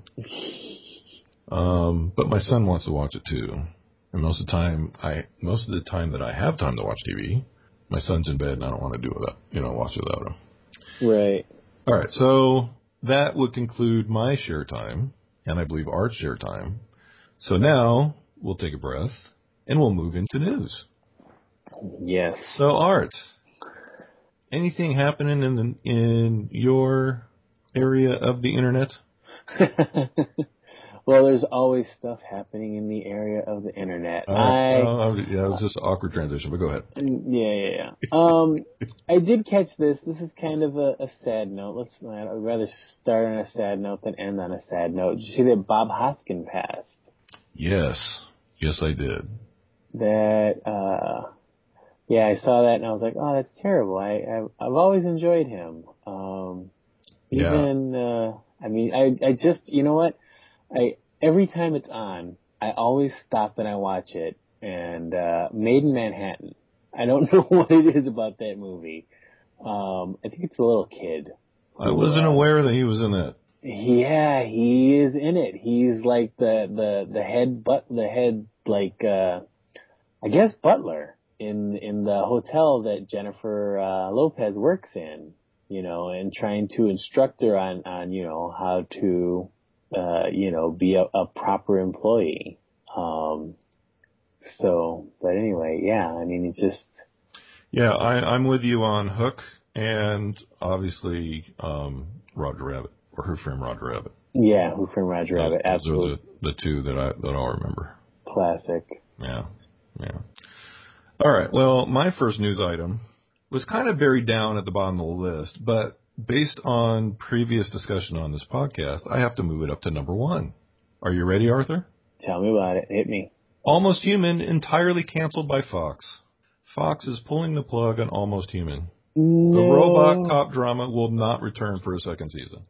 [SPEAKER 1] Um, but my son wants to watch it too. And most of the time, I most of the time that I have time to watch T V, my son's in bed and I don't want to do it without, you know, watch it without him.
[SPEAKER 2] Right.
[SPEAKER 1] All right, so that would conclude my share time, and I believe Art's share time. So now we'll take a breath, and we'll move into news.
[SPEAKER 2] Yes.
[SPEAKER 1] So, Art, anything happening in the, in your area of the internet?
[SPEAKER 2] Well, there's always stuff happening in the area of the internet.
[SPEAKER 1] Uh,
[SPEAKER 2] I
[SPEAKER 1] uh, yeah, it was just an awkward transition, but go ahead.
[SPEAKER 2] Yeah, yeah, yeah. Um, I did catch this. This is kind of a, a sad note. Let's. I'd rather start on a sad note than end on a sad note. Did you see that Bob Hoskin passed?
[SPEAKER 1] Yes. Yes, I did.
[SPEAKER 2] That, uh, yeah, I saw that and I was like, oh, that's terrible. I, I I've always enjoyed him. Um, even, yeah. uh, I mean, I, I just, you know what? I, every time it's on, I always stop and I watch it. And, uh, Made in Manhattan. I don't know what it is about that movie. Um, I think it's a little kid.
[SPEAKER 1] I wasn't uh, aware that he was in it.
[SPEAKER 2] Yeah, he is in it. He's like the, the, the head, but the head, like, uh, I guess butler in, in the hotel that Jennifer, uh, Lopez works in, you know, and trying to instruct her on, on, you know, how to, uh, you know, be a, a proper employee. Um, so, but anyway, yeah, I mean, it's just.
[SPEAKER 1] Yeah, I, I'm with you on Hook and obviously, um, Roger Rabbit, or Who Framed Roger Rabbit.
[SPEAKER 2] Yeah, Who Framed Roger
[SPEAKER 1] those,
[SPEAKER 2] Rabbit, absolutely.
[SPEAKER 1] Those are the, the two that I, that I'll remember.
[SPEAKER 2] Classic.
[SPEAKER 1] Yeah, yeah. All right, well, my first news item was kind of buried down at the bottom of the list, but based on previous discussion on this podcast, I have to move it up to number one. Are you ready, Arthur?
[SPEAKER 2] Tell me about it. Hit me.
[SPEAKER 1] Almost Human entirely canceled by Fox. Fox is pulling the plug on Almost Human.
[SPEAKER 2] No.
[SPEAKER 1] The robot cop drama will not return for a second season.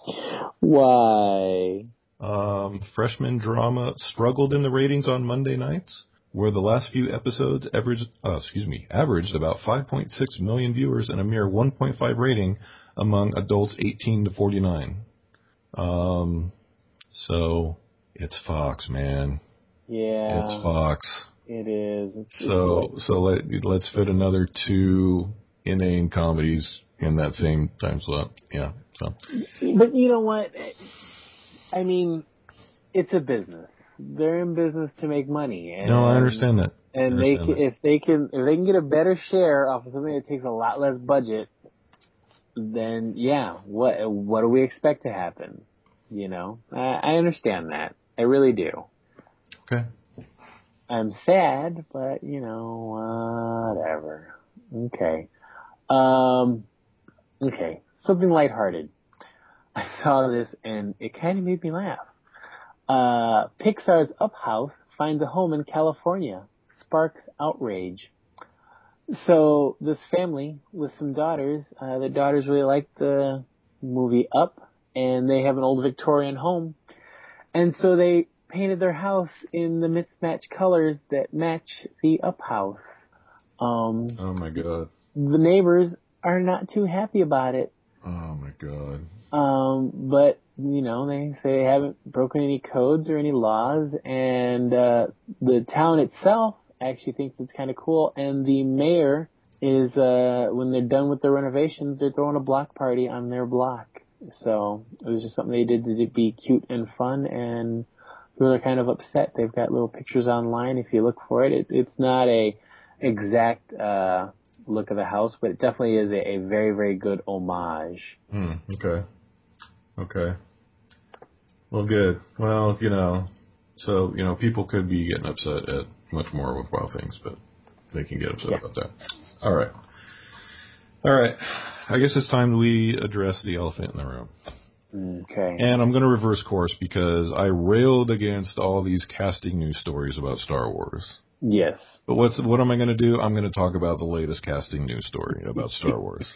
[SPEAKER 2] Why?
[SPEAKER 1] Um, freshman drama struggled in the ratings on Monday nights, where the last few episodes averaged, uh, excuse me, averaged about five point six million viewers and a mere one point five rating among adults eighteen to forty-nine. Um, so it's Fox, man.
[SPEAKER 2] Yeah.
[SPEAKER 1] It's Fox.
[SPEAKER 2] It is. It's,
[SPEAKER 1] so
[SPEAKER 2] it's
[SPEAKER 1] so let let's fit another two inane comedies in that same time slot. Yeah. So.
[SPEAKER 2] But you know what? I mean, it's a business. They're in business to make money. And,
[SPEAKER 1] no, I understand that.
[SPEAKER 2] And
[SPEAKER 1] understand
[SPEAKER 2] they can,
[SPEAKER 1] that.
[SPEAKER 2] if they can if they can get a better share off of something that takes a lot less budget, then yeah, what what do we expect to happen? You know, I, I understand that. I really do.
[SPEAKER 1] Okay.
[SPEAKER 2] I'm sad, but, you know, whatever. Okay. Um, okay. Something lighthearted. I saw this and it kind of made me laugh. Uh, Pixar's Up House finds a home in California. Sparks outrage. So this family with some daughters, uh, the daughters really like the movie Up, and they have an old Victorian home. And so they painted their house in the mismatched colors that match the Up House. Um,
[SPEAKER 1] oh my God.
[SPEAKER 2] The neighbors are not too happy about it.
[SPEAKER 1] Oh my God.
[SPEAKER 2] Um, but, you know, they say they haven't broken any codes or any laws, and, uh, the town itself actually thinks it's kind of cool, and the mayor is, uh, when they're done with the renovations, they're throwing a block party on their block. So it was just something they did to be cute and fun, and people are kind of upset. They've got little pictures online if you look for it. it it's not a exact, uh, look of the house, but it definitely is a, a very, very good homage.
[SPEAKER 1] Hmm, okay. Okay. Well, good. Well, you know, so, you know, people could be getting upset at much more worthwhile things, but they can get upset yeah. about that. All right. All right. I guess it's time we address the elephant in the room.
[SPEAKER 2] Okay.
[SPEAKER 1] And I'm going to reverse course because I railed against all these casting news stories about Star Wars.
[SPEAKER 2] Yes.
[SPEAKER 1] But what's what am I going to do? I'm going to talk about the latest casting news story about Star Wars.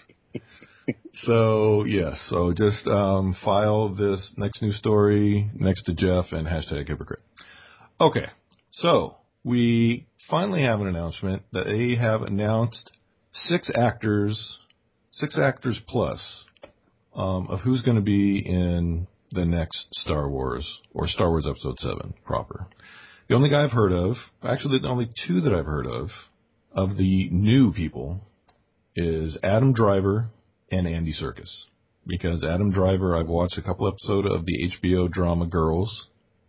[SPEAKER 1] So, yes. So just um, file this next news story next to Jeff and hashtag hypocrite. Okay. So we finally have an announcement that they have announced six actors, six actors plus, um, of who's going to be in the next Star Wars or Star Wars Episode seven proper. The only guy I've heard of, actually the only two that I've heard of, of the new people, is Adam Driver and Andy Serkis. Because Adam Driver, I've watched a couple episodes of the H B O drama Girls,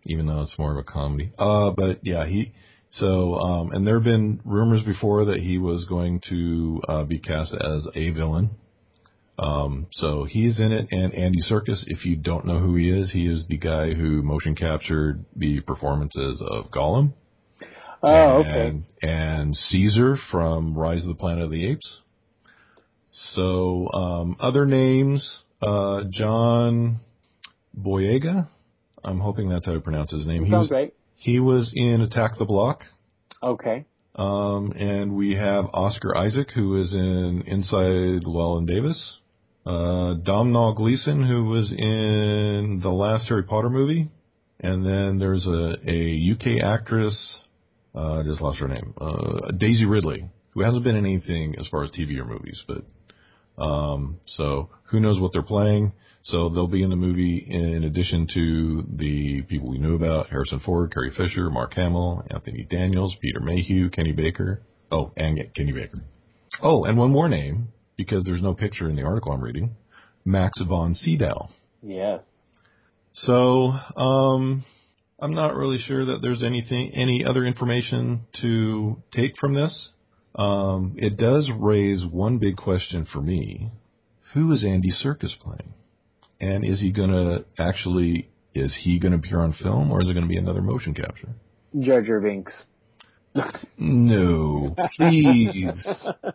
[SPEAKER 1] even though it's more of a comedy. Uh, but yeah, he. So, um, and there have been rumors before that he was going to uh, be cast as a villain. Um, so he's in it, and Andy Serkis, if you don't know who he is, he is the guy who motion captured the performances of Gollum.
[SPEAKER 2] Oh,
[SPEAKER 1] and,
[SPEAKER 2] okay.
[SPEAKER 1] And Caesar from Rise of the Planet of the Apes. So, um, other names, uh, John Boyega. I'm hoping that's how you pronounce his name.
[SPEAKER 2] That
[SPEAKER 1] he
[SPEAKER 2] sounds
[SPEAKER 1] was,
[SPEAKER 2] right.
[SPEAKER 1] He was in Attack the Block.
[SPEAKER 2] Okay.
[SPEAKER 1] Um, and we have Oscar Isaac, who is in Inside Llewellyn Davis. Uh, Domhnall Gleeson, who was in the last Harry Potter movie. And then there's a, a U K actress, uh, I just lost her name, uh, Daisy Ridley, who hasn't been in anything as far as T V or movies, but, um, so who knows what they're playing. So they'll be in the movie in addition to the people we knew about: Harrison Ford, Carrie Fisher, Mark Hamill, Anthony Daniels, Peter Mayhew, Kenny Baker. Oh, and Kenny Baker. Oh, and one more name, because there's no picture in the article I'm reading: Max von Sydow.
[SPEAKER 2] Yes.
[SPEAKER 1] So, um, I'm not really sure that there's anything, any other information to take from this. Um, it does raise one big question for me. Who is Andy Serkis playing? And is he going to actually, is he going to appear on film, or is it going to be another motion capture?
[SPEAKER 2] Jar Jar Binks.
[SPEAKER 1] No, please.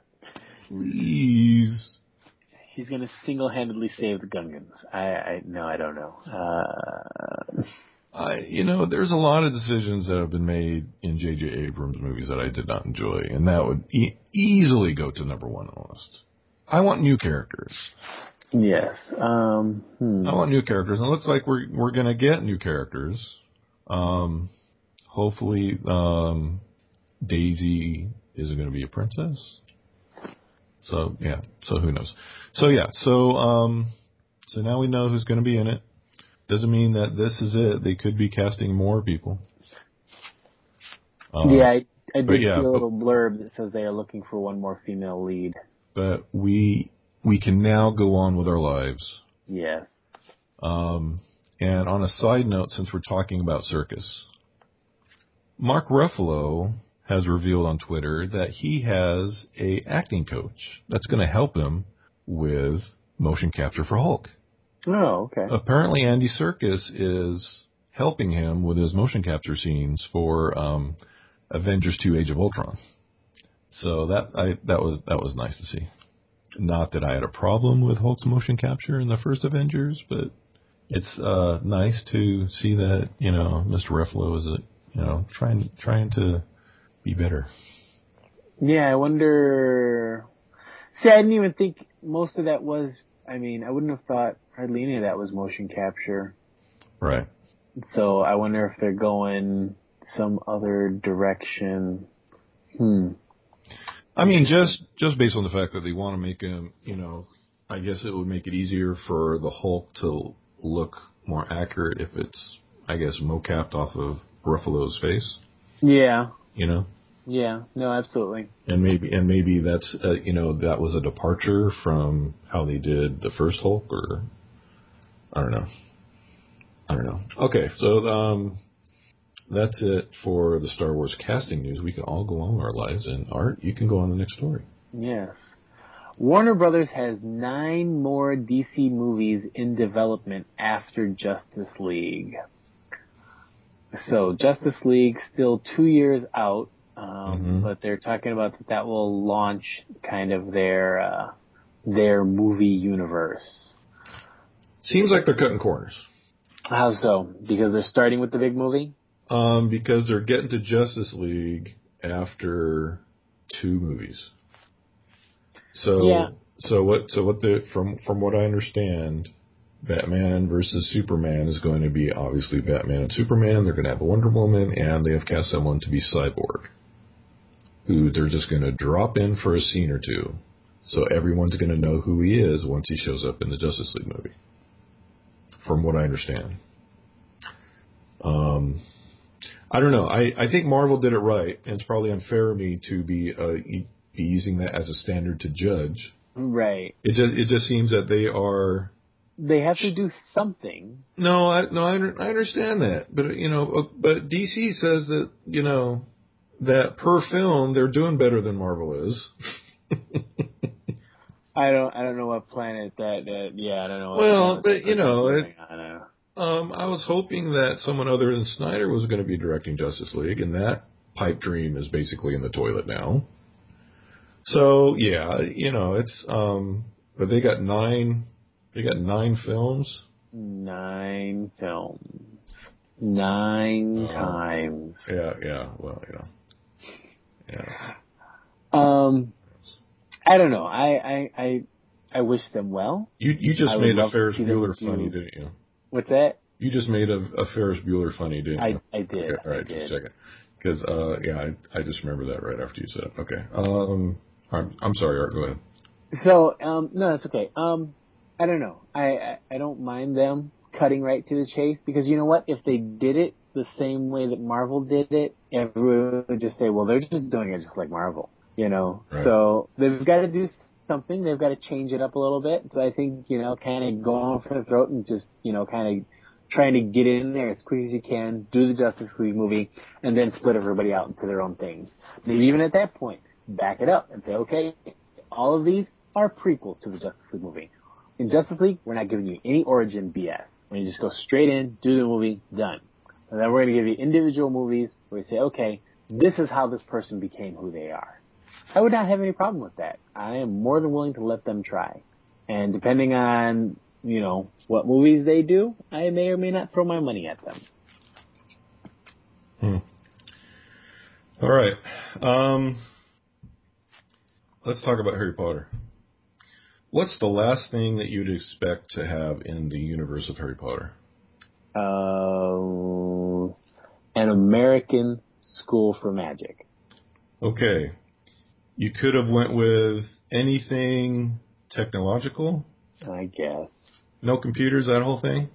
[SPEAKER 1] Please.
[SPEAKER 2] He's going to single-handedly save the Gungans. I, I, no, I don't know. Uh...
[SPEAKER 1] I, you know, there's a lot of decisions that have been made in J J Abrams movies that I did not enjoy, and that would e- easily go to number one on the list. I want new characters.
[SPEAKER 2] Yes. Um, hmm.
[SPEAKER 1] I want new characters, and it looks like we're we're going to get new characters. Um, hopefully, um, Daisy isn't going to be a princess. So yeah. So who knows? So yeah. So um, so now we know who's going to be in it. Doesn't mean that this is it. They could be casting more people. Um,
[SPEAKER 2] yeah, I, I did
[SPEAKER 1] yeah,
[SPEAKER 2] see a
[SPEAKER 1] but,
[SPEAKER 2] little blurb that says they are looking for one more female lead.
[SPEAKER 1] But we we can now go on with our lives.
[SPEAKER 2] Yes.
[SPEAKER 1] Um, and on a side note, since we're talking about Serkis, Mark Ruffalo has revealed on Twitter that he has a acting coach that's going to help him with motion capture for Hulk.
[SPEAKER 2] Oh, okay.
[SPEAKER 1] Apparently, Andy Serkis is helping him with his motion capture scenes for um, Avengers two: Age of Ultron. So that I that was that was nice to see. Not that I had a problem with Hulk's motion capture in the first Avengers, but it's uh, nice to see that, you know, Mister Ruffalo is a, you know trying trying to be better.
[SPEAKER 2] Yeah, I wonder. See, I didn't even think most of that was. I mean, I wouldn't have thought hardly any of that was motion capture.
[SPEAKER 1] Right.
[SPEAKER 2] So I wonder if they're going some other direction. Hmm.
[SPEAKER 1] I mean, just just based on the fact that they want to make him, you know, I guess it would make it easier for the Hulk to look more accurate if it's, I guess, mocapped off of Ruffalo's face.
[SPEAKER 2] Yeah.
[SPEAKER 1] You know.
[SPEAKER 2] Yeah. No, absolutely.
[SPEAKER 1] And maybe and maybe that's uh, you know that was a departure from how they did the first Hulk, or I don't know. I don't know. Okay, so um, that's it for the Star Wars casting news. We can all go on with our lives, and Art, you can go on the next story.
[SPEAKER 2] Yes. Warner Brothers has nine more D C movies in development after Justice League. So Justice League still two years out, um, mm-hmm. but they're talking about that that will launch kind of their uh, their movie universe.
[SPEAKER 1] Seems like they're cutting corners.
[SPEAKER 2] How so? Because they're starting with the big movie?
[SPEAKER 1] Um, because they're getting to Justice League after two movies. So,
[SPEAKER 2] yeah.
[SPEAKER 1] so what? So what? The from from what I understand, Batman versus Superman is going to be obviously Batman and Superman. They're going to have a Wonder Woman, and they have cast someone to be Cyborg, who they're just going to drop in for a scene or two, so everyone's going to know who he is once he shows up in the Justice League movie. From what I understand. Um, I don't know. I, I think Marvel did it right, and it's probably unfair of me to be uh, be using that as a standard to judge.
[SPEAKER 2] Right.
[SPEAKER 1] It just it just seems that they are
[SPEAKER 2] they have to do something.
[SPEAKER 1] No, I, no, I, I understand that. But, you know, but D C says that, you know, that per film, they're doing better than Marvel is.
[SPEAKER 2] I don't, I don't know what planet that, that yeah, I don't know. What
[SPEAKER 1] well, but, you know, it,
[SPEAKER 2] I,
[SPEAKER 1] um, I was hoping that someone other than Snyder was going to be directing Justice League, and that pipe dream is basically in the toilet now. So, yeah, you know, it's, um, but they got nine, they got nine films.
[SPEAKER 2] Nine films. Nine uh, times.
[SPEAKER 1] Yeah, yeah, well, yeah. Yeah.
[SPEAKER 2] Um, I don't know. I, I, I, I wish them well.
[SPEAKER 1] You, you just I made a Ferris Bueller funny, didn't you?
[SPEAKER 2] What's that?
[SPEAKER 1] You just made a, a Ferris Bueller funny, didn't you?
[SPEAKER 2] I, I did.
[SPEAKER 1] Okay, all right,
[SPEAKER 2] I did.
[SPEAKER 1] just check it. Because, uh, yeah, I, I just remember that right after you said it. Okay. Um, I'm, I'm sorry, Art, go ahead.
[SPEAKER 2] So, um, no, that's okay. Um, I don't know. I, I, I don't mind them cutting right to the chase because you know what? If they did it the same way that Marvel did it, everyone would just say, well, they're just doing it just like Marvel, you know?
[SPEAKER 1] Right.
[SPEAKER 2] So they've got to do something. They've got to change it up a little bit. So I think, you know, kind of going for the throat and just, you know, kind of trying to get in there as quick as you can, do the Justice League movie, and then split everybody out into their own things. Maybe even at that point, back it up and say, okay, all of these are prequels to the Justice League movie. In Justice League, we're not giving you any origin B S. We're going to just go straight in, do the movie, done. And then we're going to give you individual movies where we say, okay, this is how this person became who they are. I would not have any problem with that. I am more than willing to let them try. And depending on, you know, what movies they do, I may or may not throw my money at them.
[SPEAKER 1] Hmm. All right. Um, let's talk about Harry Potter. What's the last thing that you'd expect to have in the universe of Harry Potter?
[SPEAKER 2] Uh, an American School for Magic.
[SPEAKER 1] Okay. You could have went with anything technological.
[SPEAKER 2] I guess.
[SPEAKER 1] No computers, that whole thing?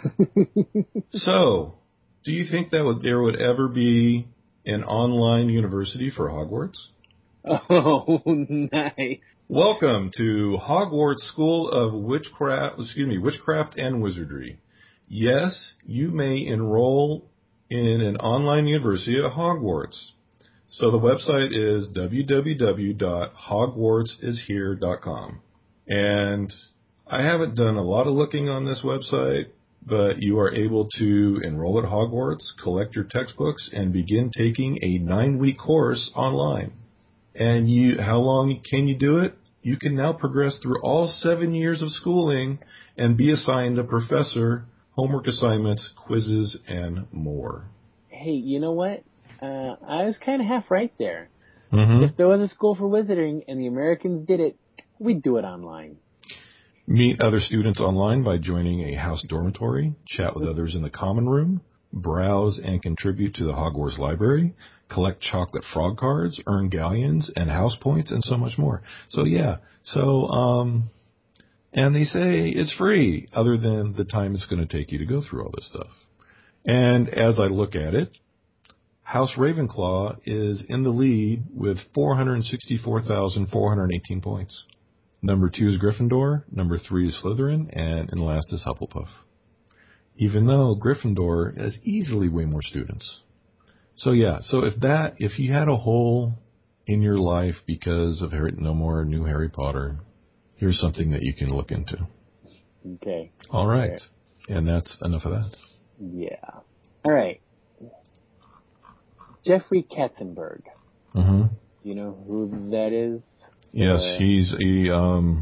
[SPEAKER 1] So, do you think that would, there would ever be an online university for Hogwarts?
[SPEAKER 2] Oh, nice.
[SPEAKER 1] Welcome to Hogwarts School of Witchcraft, excuse me, Witchcraft and Wizardry. Yes, you may enroll in an online university at Hogwarts. So the website is w w w dot hogwarts is here dot com. And I haven't done a lot of looking on this website, but you are able to enroll at Hogwarts, collect your textbooks, and begin taking a nine-week course online. And you, how long can you do it? You can now progress through all seven years of schooling and be assigned a professor, homework assignments, quizzes, and more.
[SPEAKER 2] Hey, you know what? Uh, I was kind of half right there.
[SPEAKER 1] Mm-hmm.
[SPEAKER 2] If there was a school for wizarding and the Americans did it, we'd do it online.
[SPEAKER 1] Meet other students online by joining a house dormitory, chat with others in the common room, browse and contribute to the Hogwarts library, collect chocolate frog cards, earn galleons and house points, and so much more. So yeah, so, um, and they say it's free, other than the time it's going to take you to go through all this stuff. And as I look at it, House Ravenclaw is in the lead with four hundred sixty-four thousand four hundred eighteen points. Number two is Gryffindor, number three is Slytherin, and in last is Hufflepuff. Even though Gryffindor has easily way more students. So yeah, so if that, if you had a hole in your life because of Harry, no more new Harry Potter, here's something that you can look into.
[SPEAKER 2] Okay.
[SPEAKER 1] All right. And that's enough of that.
[SPEAKER 2] Yeah. All right. Jeffrey Katzenberg.
[SPEAKER 1] Mm-hmm.
[SPEAKER 2] You know who that is?
[SPEAKER 1] Yes,
[SPEAKER 2] uh,
[SPEAKER 1] he's a, um,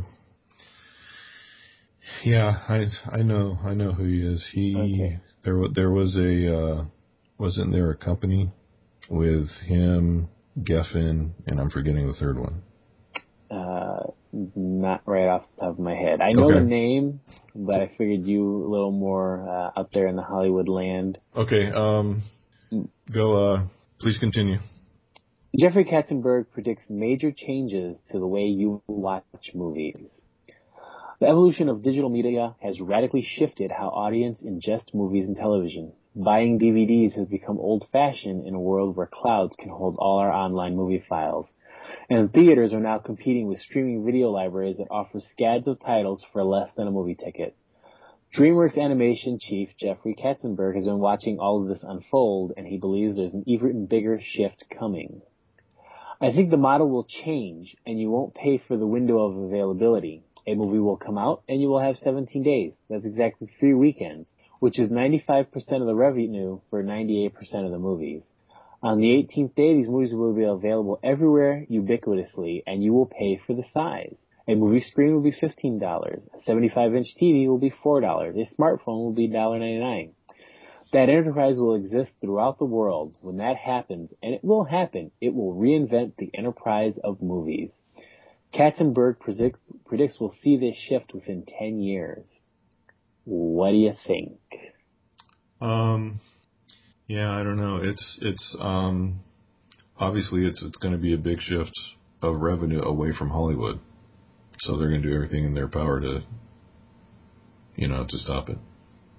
[SPEAKER 1] yeah, I, I know, I know who he is. He,
[SPEAKER 2] okay.
[SPEAKER 1] there, there was a, uh, wasn't there a company with him, Geffen, and I'm forgetting the third one.
[SPEAKER 2] Uh, not right off the top of my head. I know
[SPEAKER 1] okay.
[SPEAKER 2] the name, but I figured you a little more uh, out there in the Hollywood land.
[SPEAKER 1] Okay, um, go, uh, please continue.
[SPEAKER 2] Jeffrey Katzenberg predicts major changes to the way you watch movies. The evolution of digital media has radically shifted how audience ingest movies and television. Buying D V Ds has become old-fashioned in a world where clouds can hold all our online movie files. And theaters are now competing with streaming video libraries that offer scads of titles for less than a movie ticket. DreamWorks Animation chief Jeffrey Katzenberg has been watching all of this unfold, and he believes there's an even bigger shift coming. I think the model will change, and you won't pay for the window of availability. A movie will come out, and you will have seventeen days. That's exactly three weekends, which is ninety-five percent of the revenue for ninety-eight percent of the movies. On the eighteenth day, these movies will be available everywhere ubiquitously, and you will pay for the size. A movie screen will be fifteen dollars. A seventy-five inch T V will be four dollars. A smartphone will be one dollar ninety-nine. That enterprise will exist throughout the world. When that happens, and it will happen, it will reinvent the enterprise of movies. Katzenberg predicts, predicts we'll see this shift within ten years. What do you think?
[SPEAKER 1] Um, yeah, I don't know. It's, it's, um, obviously it's, it's going to be a big shift of revenue away from Hollywood. So they're going to do everything in their power to, you know, to stop it.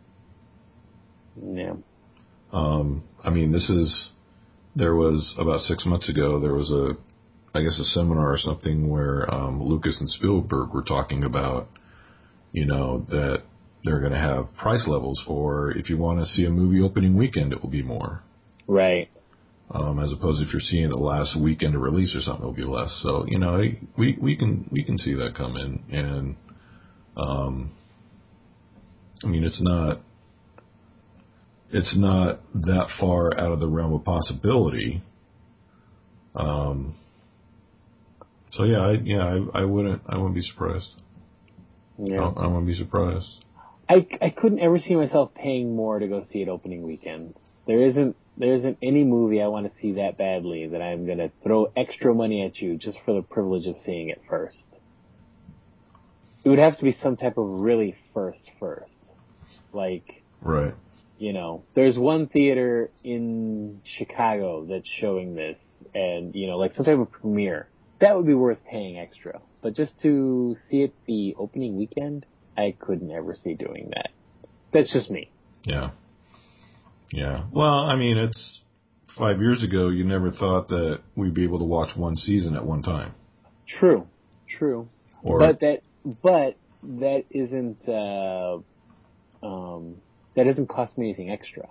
[SPEAKER 2] Yeah.
[SPEAKER 1] Um, I mean, this is, there was about six months ago, there was a, I guess a seminar or something where, um, Lucas and Spielberg were talking about, you know, that they're going to have price levels for, if you want to see a movie opening weekend, it will be more.
[SPEAKER 2] Right.
[SPEAKER 1] Um, as opposed to if you're seeing it the last weekend of release or something, it'll be less. So, you know, we, we can, we can see that come in. And, um, I mean, it's not, it's not that far out of the realm of possibility. Um, so yeah, I, yeah, I, I wouldn't, I wouldn't be surprised.
[SPEAKER 2] Yeah.
[SPEAKER 1] I, I wouldn't be surprised.
[SPEAKER 2] I, I couldn't ever see myself paying more to go see it opening weekend. There isn't, there isn't any movie I want to see that badly that I'm going to throw extra money at you just for the privilege of seeing it first. It would have to be some type of really first first. Like,
[SPEAKER 1] right.
[SPEAKER 2] You know, there's one theater in Chicago that's showing this, and, you know, like some type of premiere. That would be worth paying extra. But just to see it the opening weekend, I could never see doing that. That's just me.
[SPEAKER 1] Yeah. Yeah. Well, I mean, it's five years ago, you never thought that we'd be able to watch one season at one time.
[SPEAKER 2] True. True.
[SPEAKER 1] Or,
[SPEAKER 2] but that, but that isn't, uh, um, that doesn't cost me anything extra.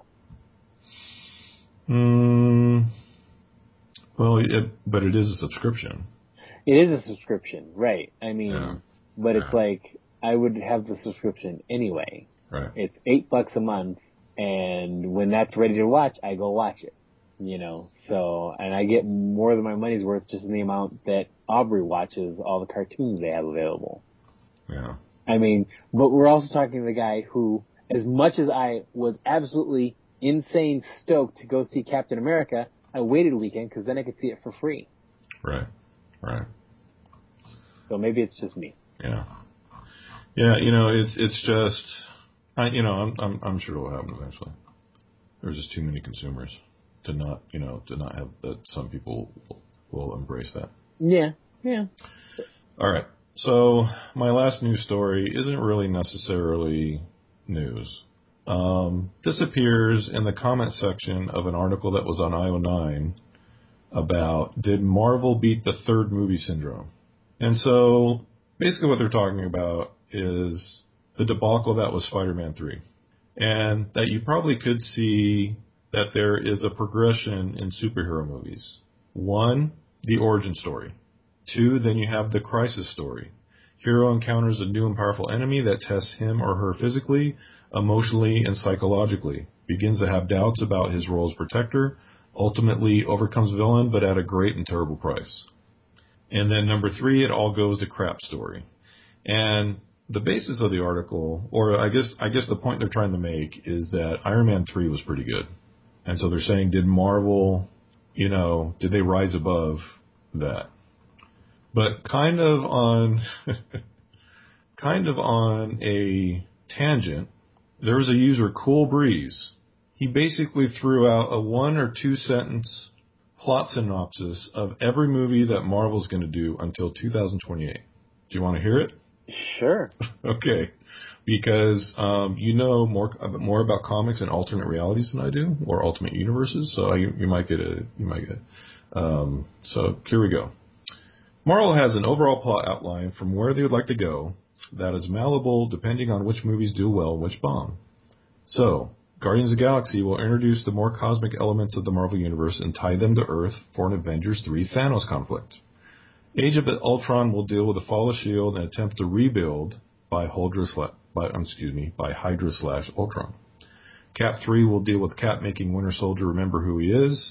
[SPEAKER 1] Mm, well, it, but it is a subscription.
[SPEAKER 2] It is a subscription, right. I mean,
[SPEAKER 1] yeah.
[SPEAKER 2] but
[SPEAKER 1] yeah.
[SPEAKER 2] it's like, I would have the subscription anyway.
[SPEAKER 1] Right.
[SPEAKER 2] It's eight bucks a month, and when that's ready to watch, I go watch it. You know, so, and I get more than my money's worth just in the amount that Aubrey watches all the cartoons they have available.
[SPEAKER 1] Yeah.
[SPEAKER 2] I mean, but we're also talking to the guy who, as much as I was absolutely insane stoked to go see Captain America, I waited a weekend because then I could see it for free.
[SPEAKER 1] Right. Right.
[SPEAKER 2] So maybe it's just me.
[SPEAKER 1] Yeah. Yeah, you know, it's it's just, I, you know, I'm I'm I'm sure it will happen eventually. There's just too many consumers to not, you know, to not have that. Some people will, will embrace that.
[SPEAKER 2] Yeah. Yeah.
[SPEAKER 1] All right. So my last news story isn't really necessarily news. Um, this appears in the comment section of an article that was on I O nine about, did Marvel beat the third movie syndrome? And so basically what they're talking about is the debacle that was Spider-Man three. And that you probably could see that there is a progression in superhero movies. One, the origin story. Two, then you have the crisis story. Hero encounters a new and powerful enemy that tests him or her physically, emotionally, and psychologically. Begins to have doubts about his role as protector. Ultimately overcomes villain, but at a great and terrible price. And then number three, it all goes to crap story. And the basis of the article, or I guess I guess the point they're trying to make is that Iron Man three was pretty good. And so they're saying, did Marvel, you know, did they rise above that? But kind of on, kind of on a tangent, there was a user, Cool Breeze. He basically threw out a one or two sentence plot synopsis of every movie that Marvel's going to do until two thousand twenty-eight. Do you want to hear it?
[SPEAKER 2] Sure.
[SPEAKER 1] Okay. Because um, you know more more about comics and alternate realities than I do, or alternate universes. So you, you might get a you might get. A, um, so here we go. Marvel has an overall plot outline from where they would like to go, that is malleable depending on which movies do well and which bomb. So, Guardians of the Galaxy will introduce the more cosmic elements of the Marvel Universe and tie them to Earth for an Avengers three Thanos conflict. Age of Ultron will deal with the fall of S H I E L D and attempt to rebuild by Hydra slash, by, excuse me, by Hydra slash Ultron. Cap three will deal with Cap making Winter Soldier remember who he is,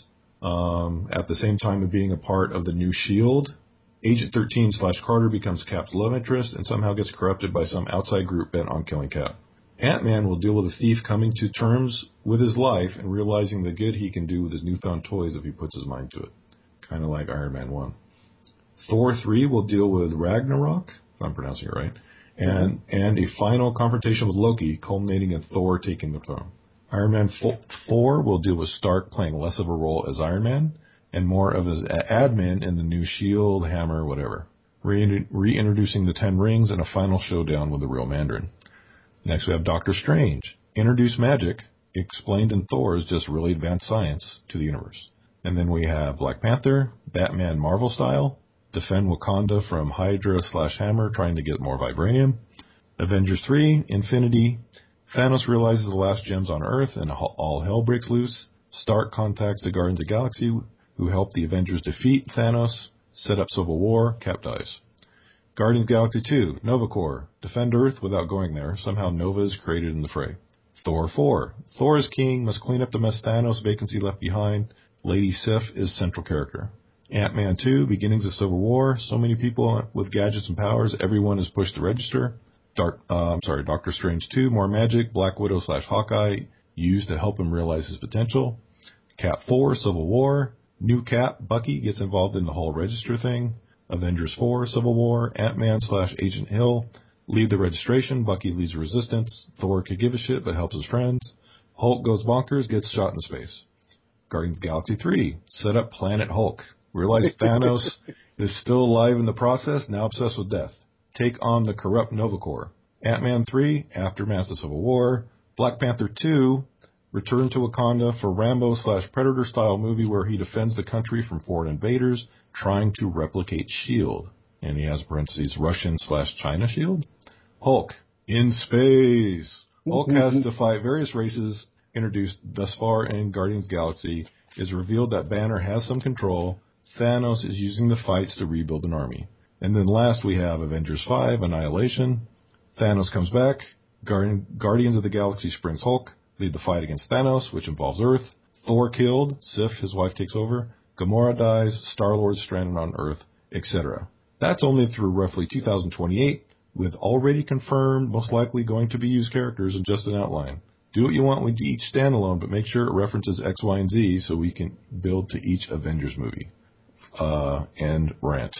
[SPEAKER 1] um, at the same time of being a part of the new S H I E L D. Agent thirteen slash Carter becomes Cap's love interest and somehow gets corrupted by some outside group bent on killing Cap. Ant-Man will deal with a thief coming to terms with his life and realizing the good he can do with his newfound toys if he puts his mind to it. Kind of like Iron Man one. Thor three will deal with Ragnarok, if I'm pronouncing it right, and, mm-hmm. and a final confrontation with Loki, culminating in Thor taking the throne. Iron Man four will deal with Stark playing less of a role as Iron Man and more of an admin in the new S H I E L D, Hammer, whatever. Re- reintroducing the Ten Rings and a final showdown with the real Mandarin. Next we have Doctor Strange. Introduce magic, explained in Thor as just really advanced science to the universe. And then we have Black Panther, Batman Marvel style, defend Wakanda from Hydra slash Hammer trying to get more vibranium. Avengers three, Infinity. Thanos realizes the last gems on Earth and all hell breaks loose. Stark contacts the Guardians of the Galaxy who help the Avengers defeat Thanos, set up Civil War, Cap dies. Guardians of the Galaxy two, Nova Corps. Defend Earth without going there. Somehow Nova is created in the fray. Thor four. Thor is king, must clean up the mess Thanos vacancy left behind. Lady Sif is central character. Ant-Man two, beginnings of Civil War. So many people with gadgets and powers, everyone is pushed to register. Dark, uh, I'm sorry, Doctor Strange two, more magic. Black Widow slash Hawkeye used to help him realize his potential. Cap four, Civil War. New Cap, Bucky gets involved in the whole register thing. Avengers four, Civil War. Ant-Man slash Agent Hill lead the registration. Bucky leads resistance. Thor could give a shit but helps his friends. Hulk goes bonkers, gets shot into space. Guardians of the Galaxy three, set up Planet Hulk. Realize Thanos is still alive in the process, now obsessed with death. Take on the corrupt Nova Corps. Ant-Man three, Aftermath of Civil War. Black Panther two, return to Wakanda for Rambo slash Predator style movie where he defends the country from foreign invaders trying to replicate S H I E L D. And he has parentheses Russian slash China S H I E L D. Hulk, in space. Hulk has to fight various races introduced thus far in Guardians of the Galaxy. It's revealed that Banner has some control. Thanos is using the fights to rebuild an army. And then last we have Avengers five, Annihilation. Thanos comes back. Guardian, Guardians of the Galaxy springs Hulk. Lead the fight against Thanos, which involves Earth. Thor killed. Sif, his wife, takes over. Gamora dies. Star-Lord stranded on Earth, et cetera. That's only through roughly two thousand twenty-eight, with already confirmed, most likely going to be used characters and just an outline. Do what you want with each standalone, but make sure it references X, Y, and Z so we can build to each Avengers movie. Uh, and rant.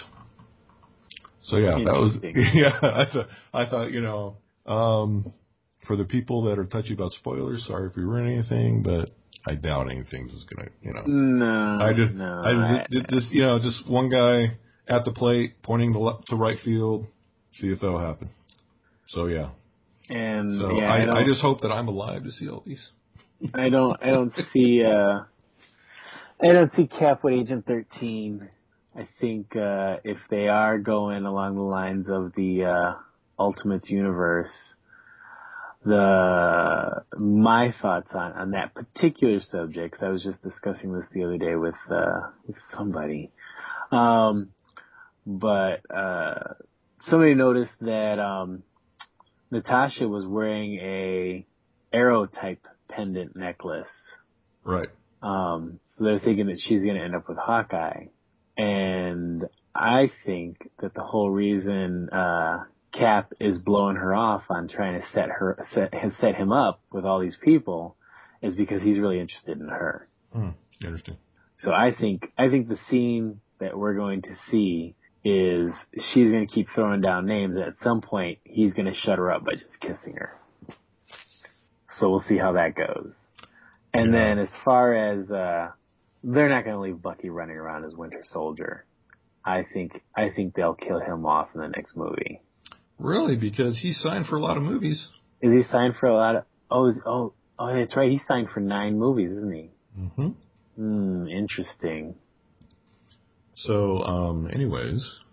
[SPEAKER 1] So yeah, that was, yeah, I thought, I thought, you know, um, for the people that are touchy about spoilers, sorry if we ruin anything, but I doubt anything is gonna, you know.
[SPEAKER 2] No,
[SPEAKER 1] I just,
[SPEAKER 2] no.
[SPEAKER 1] I just, just, you know, just one guy at the plate pointing to, left, to right field, see if that'll happen. So yeah.
[SPEAKER 2] And
[SPEAKER 1] so
[SPEAKER 2] yeah,
[SPEAKER 1] I,
[SPEAKER 2] I,
[SPEAKER 1] I just hope that I'm alive to see all these.
[SPEAKER 2] I don't, I don't see, uh, I don't see Cap with Agent thirteen. I think uh, if they are going along the lines of the uh, Ultimates universe, the my thoughts on, on that particular subject, because I was just discussing this the other day with uh, with somebody, um, but uh, somebody noticed that um, Natasha was wearing a arrow type pendant necklace.
[SPEAKER 1] Right.
[SPEAKER 2] Um, so they're thinking that she's going to end up with Hawkeye. And I think that the whole reason uh Cap is blowing her off on trying to set her set set him up with all these people is because he's really interested in her.
[SPEAKER 1] Hmm. Interesting.
[SPEAKER 2] So I think I think the scene that we're going to see is she's going to keep throwing down names, and at some point he's going to shut her up by just kissing her. So we'll see how that goes. And yeah. Then as far as uh they're not going to leave Bucky running around as Winter Soldier. I think I think they'll kill him off in the next movie.
[SPEAKER 1] Really? Because he's signed for a lot of movies.
[SPEAKER 2] Is he signed for a lot of? Oh, is, oh, oh, that's right. He's signed for nine movies, isn't he?
[SPEAKER 1] Mm-hmm.
[SPEAKER 2] Hmm. Interesting.
[SPEAKER 1] So, um, anyways,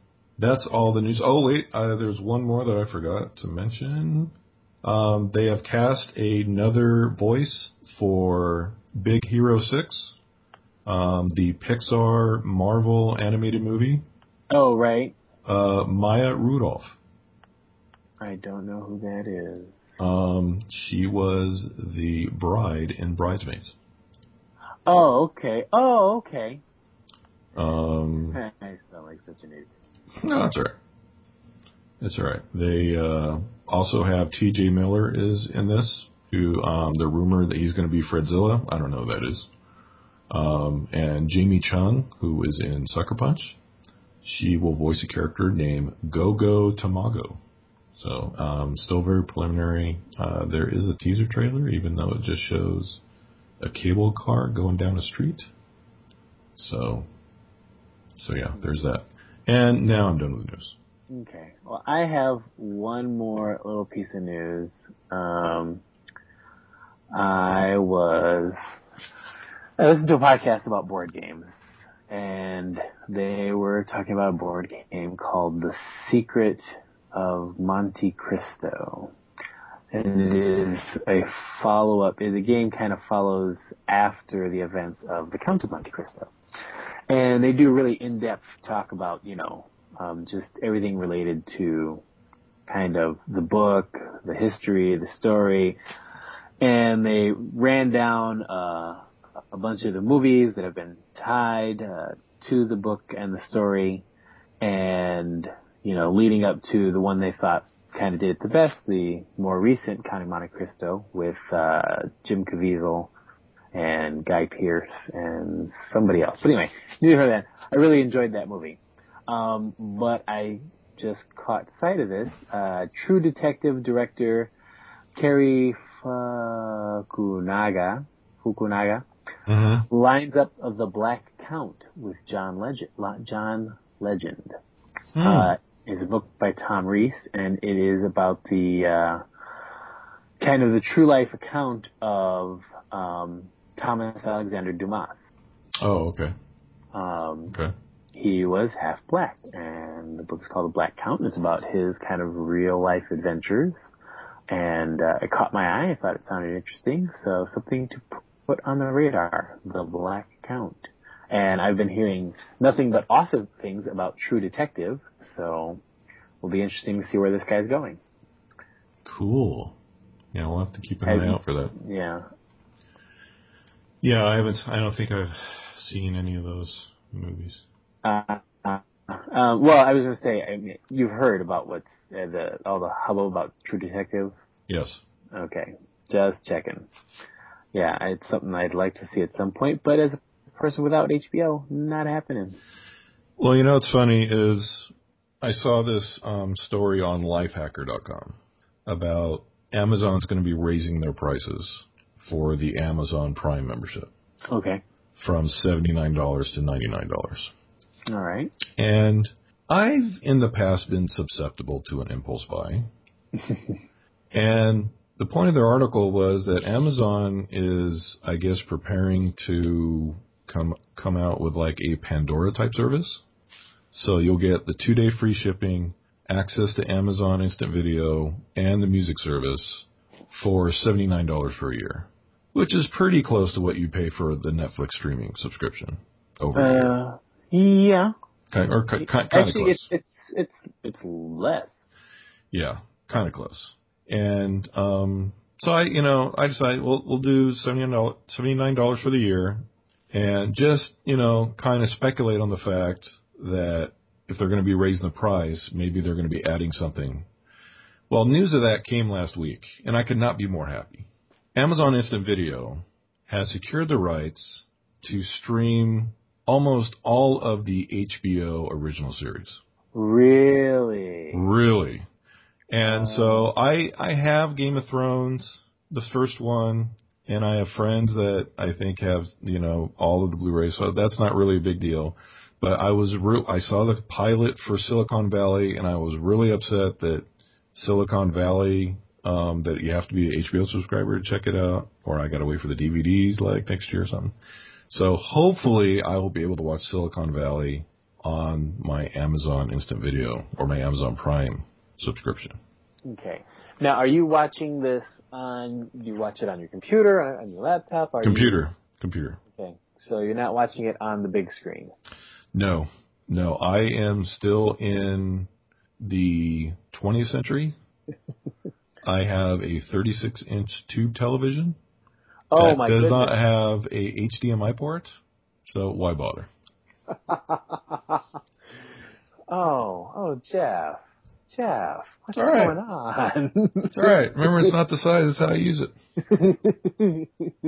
[SPEAKER 1] that's all the news. Oh, wait, uh, there's one more that I forgot to mention. Um, they have cast another voice for Big Hero six, um, the Pixar Marvel animated movie.
[SPEAKER 2] Oh, right.
[SPEAKER 1] Uh, Maya Rudolph.
[SPEAKER 2] I don't know who that is.
[SPEAKER 1] Um, she was the bride in Bridesmaids.
[SPEAKER 2] Oh, okay. Oh, okay.
[SPEAKER 1] Um,
[SPEAKER 2] I sound like such an idiot.
[SPEAKER 1] no, that's all right. That's all right. They uh, also have T J Miller is in this, who um, the rumor that he's going to be Fredzilla. I don't know who that is. Um, and Jamie Chung, who is in Sucker Punch. She will voice a character named Gogo Tamago. So, um, still very preliminary. Uh, there is a teaser trailer, even though it just shows a cable car going down a street. So, so yeah, there's that. And now I'm done with the news.
[SPEAKER 2] Okay. Well, I have one more little piece of news. Um, I was I listened to a podcast about board games, and they were talking about a board game called The Secret of Monte Cristo. And it is a follow-up. The game kind of follows after the events of The Count of Monte Cristo. And they do really in-depth talk about, you know, um, just everything related to kind of the book, the history, the story. And they ran down uh, a bunch of the movies that have been tied uh, to the book and the story. And, you know, leading up to the one they thought kind of did it the best, the more recent Count of Monte Cristo with uh, Jim Caviezel and Guy Pearce and somebody else. But anyway, you heard that. I really enjoyed that movie. Um, but I just caught sight of this. Uh, True Detective director Cary Fukunaga, Fukunaga
[SPEAKER 1] Mm-hmm.
[SPEAKER 2] lines up of The Black Count with John Legend. John Legend.
[SPEAKER 1] Hmm.
[SPEAKER 2] Uh, is a book by Tom Rees, and it is about the uh, kind of the true life account of um, Thomas Alexander Dumas.
[SPEAKER 1] Oh, okay.
[SPEAKER 2] Um,
[SPEAKER 1] Okay.
[SPEAKER 2] He was half black, and the book is called The Black Count, and it's about his kind of real life adventures. And uh, it caught my eye. I thought it sounded interesting, so something to put on the radar. The Black Count. And I've been hearing nothing but awesome things about True Detective, so it'll be interesting to see where this guy's going.
[SPEAKER 1] Cool. Yeah, we'll have to keep an
[SPEAKER 2] Have
[SPEAKER 1] eye
[SPEAKER 2] you-
[SPEAKER 1] out for that.
[SPEAKER 2] Yeah.
[SPEAKER 1] Yeah, I haven't. I don't think I've seen any of those movies.
[SPEAKER 2] Uh, uh, uh, well, I was going to say, I mean, you've heard about what's uh, the all the hubbub about True Detective.
[SPEAKER 1] Yes.
[SPEAKER 2] Okay, just checking. Yeah, it's something I'd like to see at some point, but as a person without H B O, not happening.
[SPEAKER 1] Well, you know what's funny is I saw this um, story on lifehacker dot com about Amazon's going to be raising their prices for the Amazon Prime membership
[SPEAKER 2] Okay.
[SPEAKER 1] from seventy-nine dollars to ninety-nine dollars.
[SPEAKER 2] All right.
[SPEAKER 1] And I've in the past been susceptible to an impulse buy. And the point of their article was that Amazon is, I guess, preparing to come come out with like a Pandora type service. So you'll get the two-day free shipping, access to Amazon Instant Video, and the music service for seventy-nine dollars for a year, which is pretty close to what you pay for the Netflix streaming subscription over a year.
[SPEAKER 2] Uh, yeah.
[SPEAKER 1] Kind, or kind, kind of
[SPEAKER 2] Actually,
[SPEAKER 1] close.
[SPEAKER 2] it's it's it's it's less.
[SPEAKER 1] Yeah, kind of close. And um, so I, you know, I decided we'll we'll do seventy-nine dollars for the year, and just you know, kind of speculate on the fact that if they're going to be raising the price, maybe they're going to be adding something. Well, news of that came last week, and I could not be more happy. Amazon Instant Video has secured the rights to stream almost all of the H B O original series.
[SPEAKER 2] Really?
[SPEAKER 1] Really. And
[SPEAKER 2] Uh,
[SPEAKER 1] so I I have Game of Thrones, the first one, and I have friends that I think have, you know, all of the Blu-rays, so that's not really a big deal. But I was re- I saw the pilot for Silicon Valley, and I was really upset that Silicon Valley, um, that you have to be an H B O subscriber to check it out, or I got to wait for the D V Ds like next year or something. So hopefully I will be able to watch Silicon Valley on my Amazon Instant Video or my Amazon Prime subscription.
[SPEAKER 2] Okay. Now, are you watching this on, do you watch it on your computer, on your laptop? Are
[SPEAKER 1] Computer.
[SPEAKER 2] You,
[SPEAKER 1] Computer.
[SPEAKER 2] okay. So you're not watching it on the big screen?
[SPEAKER 1] No. No. I am still in the twentieth century. I have a thirty-six inch tube television.
[SPEAKER 2] Oh,
[SPEAKER 1] that
[SPEAKER 2] my
[SPEAKER 1] does
[SPEAKER 2] goodness.
[SPEAKER 1] not have a H D M I port, so why bother?
[SPEAKER 2] oh, oh, Jeff. Jeff, what's
[SPEAKER 1] all right.
[SPEAKER 2] going on?
[SPEAKER 1] It's all right. Remember, it's not the size, it's how I use it.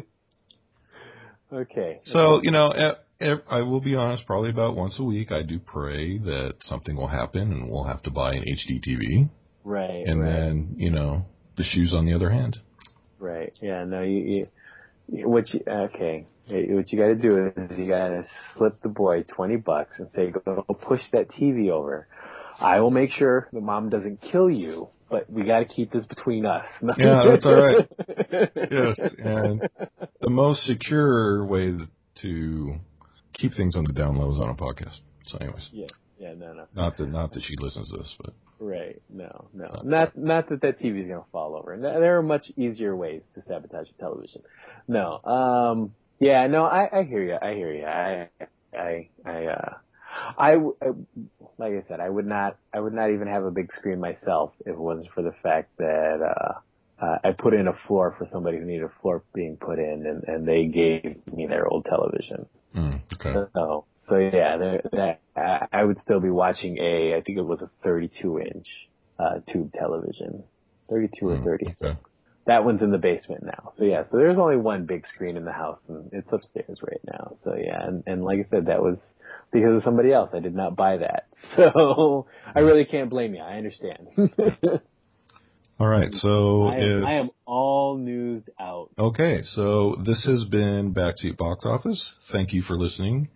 [SPEAKER 2] Okay.
[SPEAKER 1] So, you know, I will be honest, probably about once a week I do pray that something will happen and we'll have to buy an H D T V.
[SPEAKER 2] Right.
[SPEAKER 1] And
[SPEAKER 2] right.
[SPEAKER 1] then, you know, the shoes on the other hand.
[SPEAKER 2] Right. Yeah, no, you, you what you, okay. What you gotta do is you gotta slip the boy twenty bucks and say, go push that T V over. I will make sure the mom doesn't kill you, but we gotta keep this between us.
[SPEAKER 1] Yeah, that's all right. Yes, and the most secure way to keep things on the down low is on a podcast. So anyways.
[SPEAKER 2] Yeah, yeah, no, no.
[SPEAKER 1] Not that, not that she listens to this, but.
[SPEAKER 2] Right, no, no.
[SPEAKER 1] Not,
[SPEAKER 2] not not that that T V is going to fall over. There are much easier ways to sabotage a television. No, um, yeah, no, I, I hear you, I hear you. I, I, I, uh, I, I, like I said, I would not, I would not even have a big screen myself if it wasn't for the fact that, uh, uh, I put in a floor for somebody who needed a floor being put in, and, and they gave me their old television.
[SPEAKER 1] Mm, okay.
[SPEAKER 2] So, so yeah, that, uh, I would still be watching a, I think it was a thirty-two inch, uh, tube television. thirty-two mm, or thirty-six. Okay. That one's in the basement now. So yeah, so there's only one big screen in the house, and it's upstairs right now. So yeah, and, and like I said, that was because of somebody else. I did not buy that. So I really can't blame you. I understand.
[SPEAKER 1] All right, so
[SPEAKER 2] I am,
[SPEAKER 1] if...
[SPEAKER 2] I am all newsed out.
[SPEAKER 1] Okay, so this has been Backseat Box Office. Thank you for listening,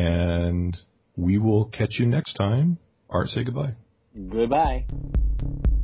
[SPEAKER 1] and we will catch you next time. Art, say goodbye.
[SPEAKER 2] Goodbye.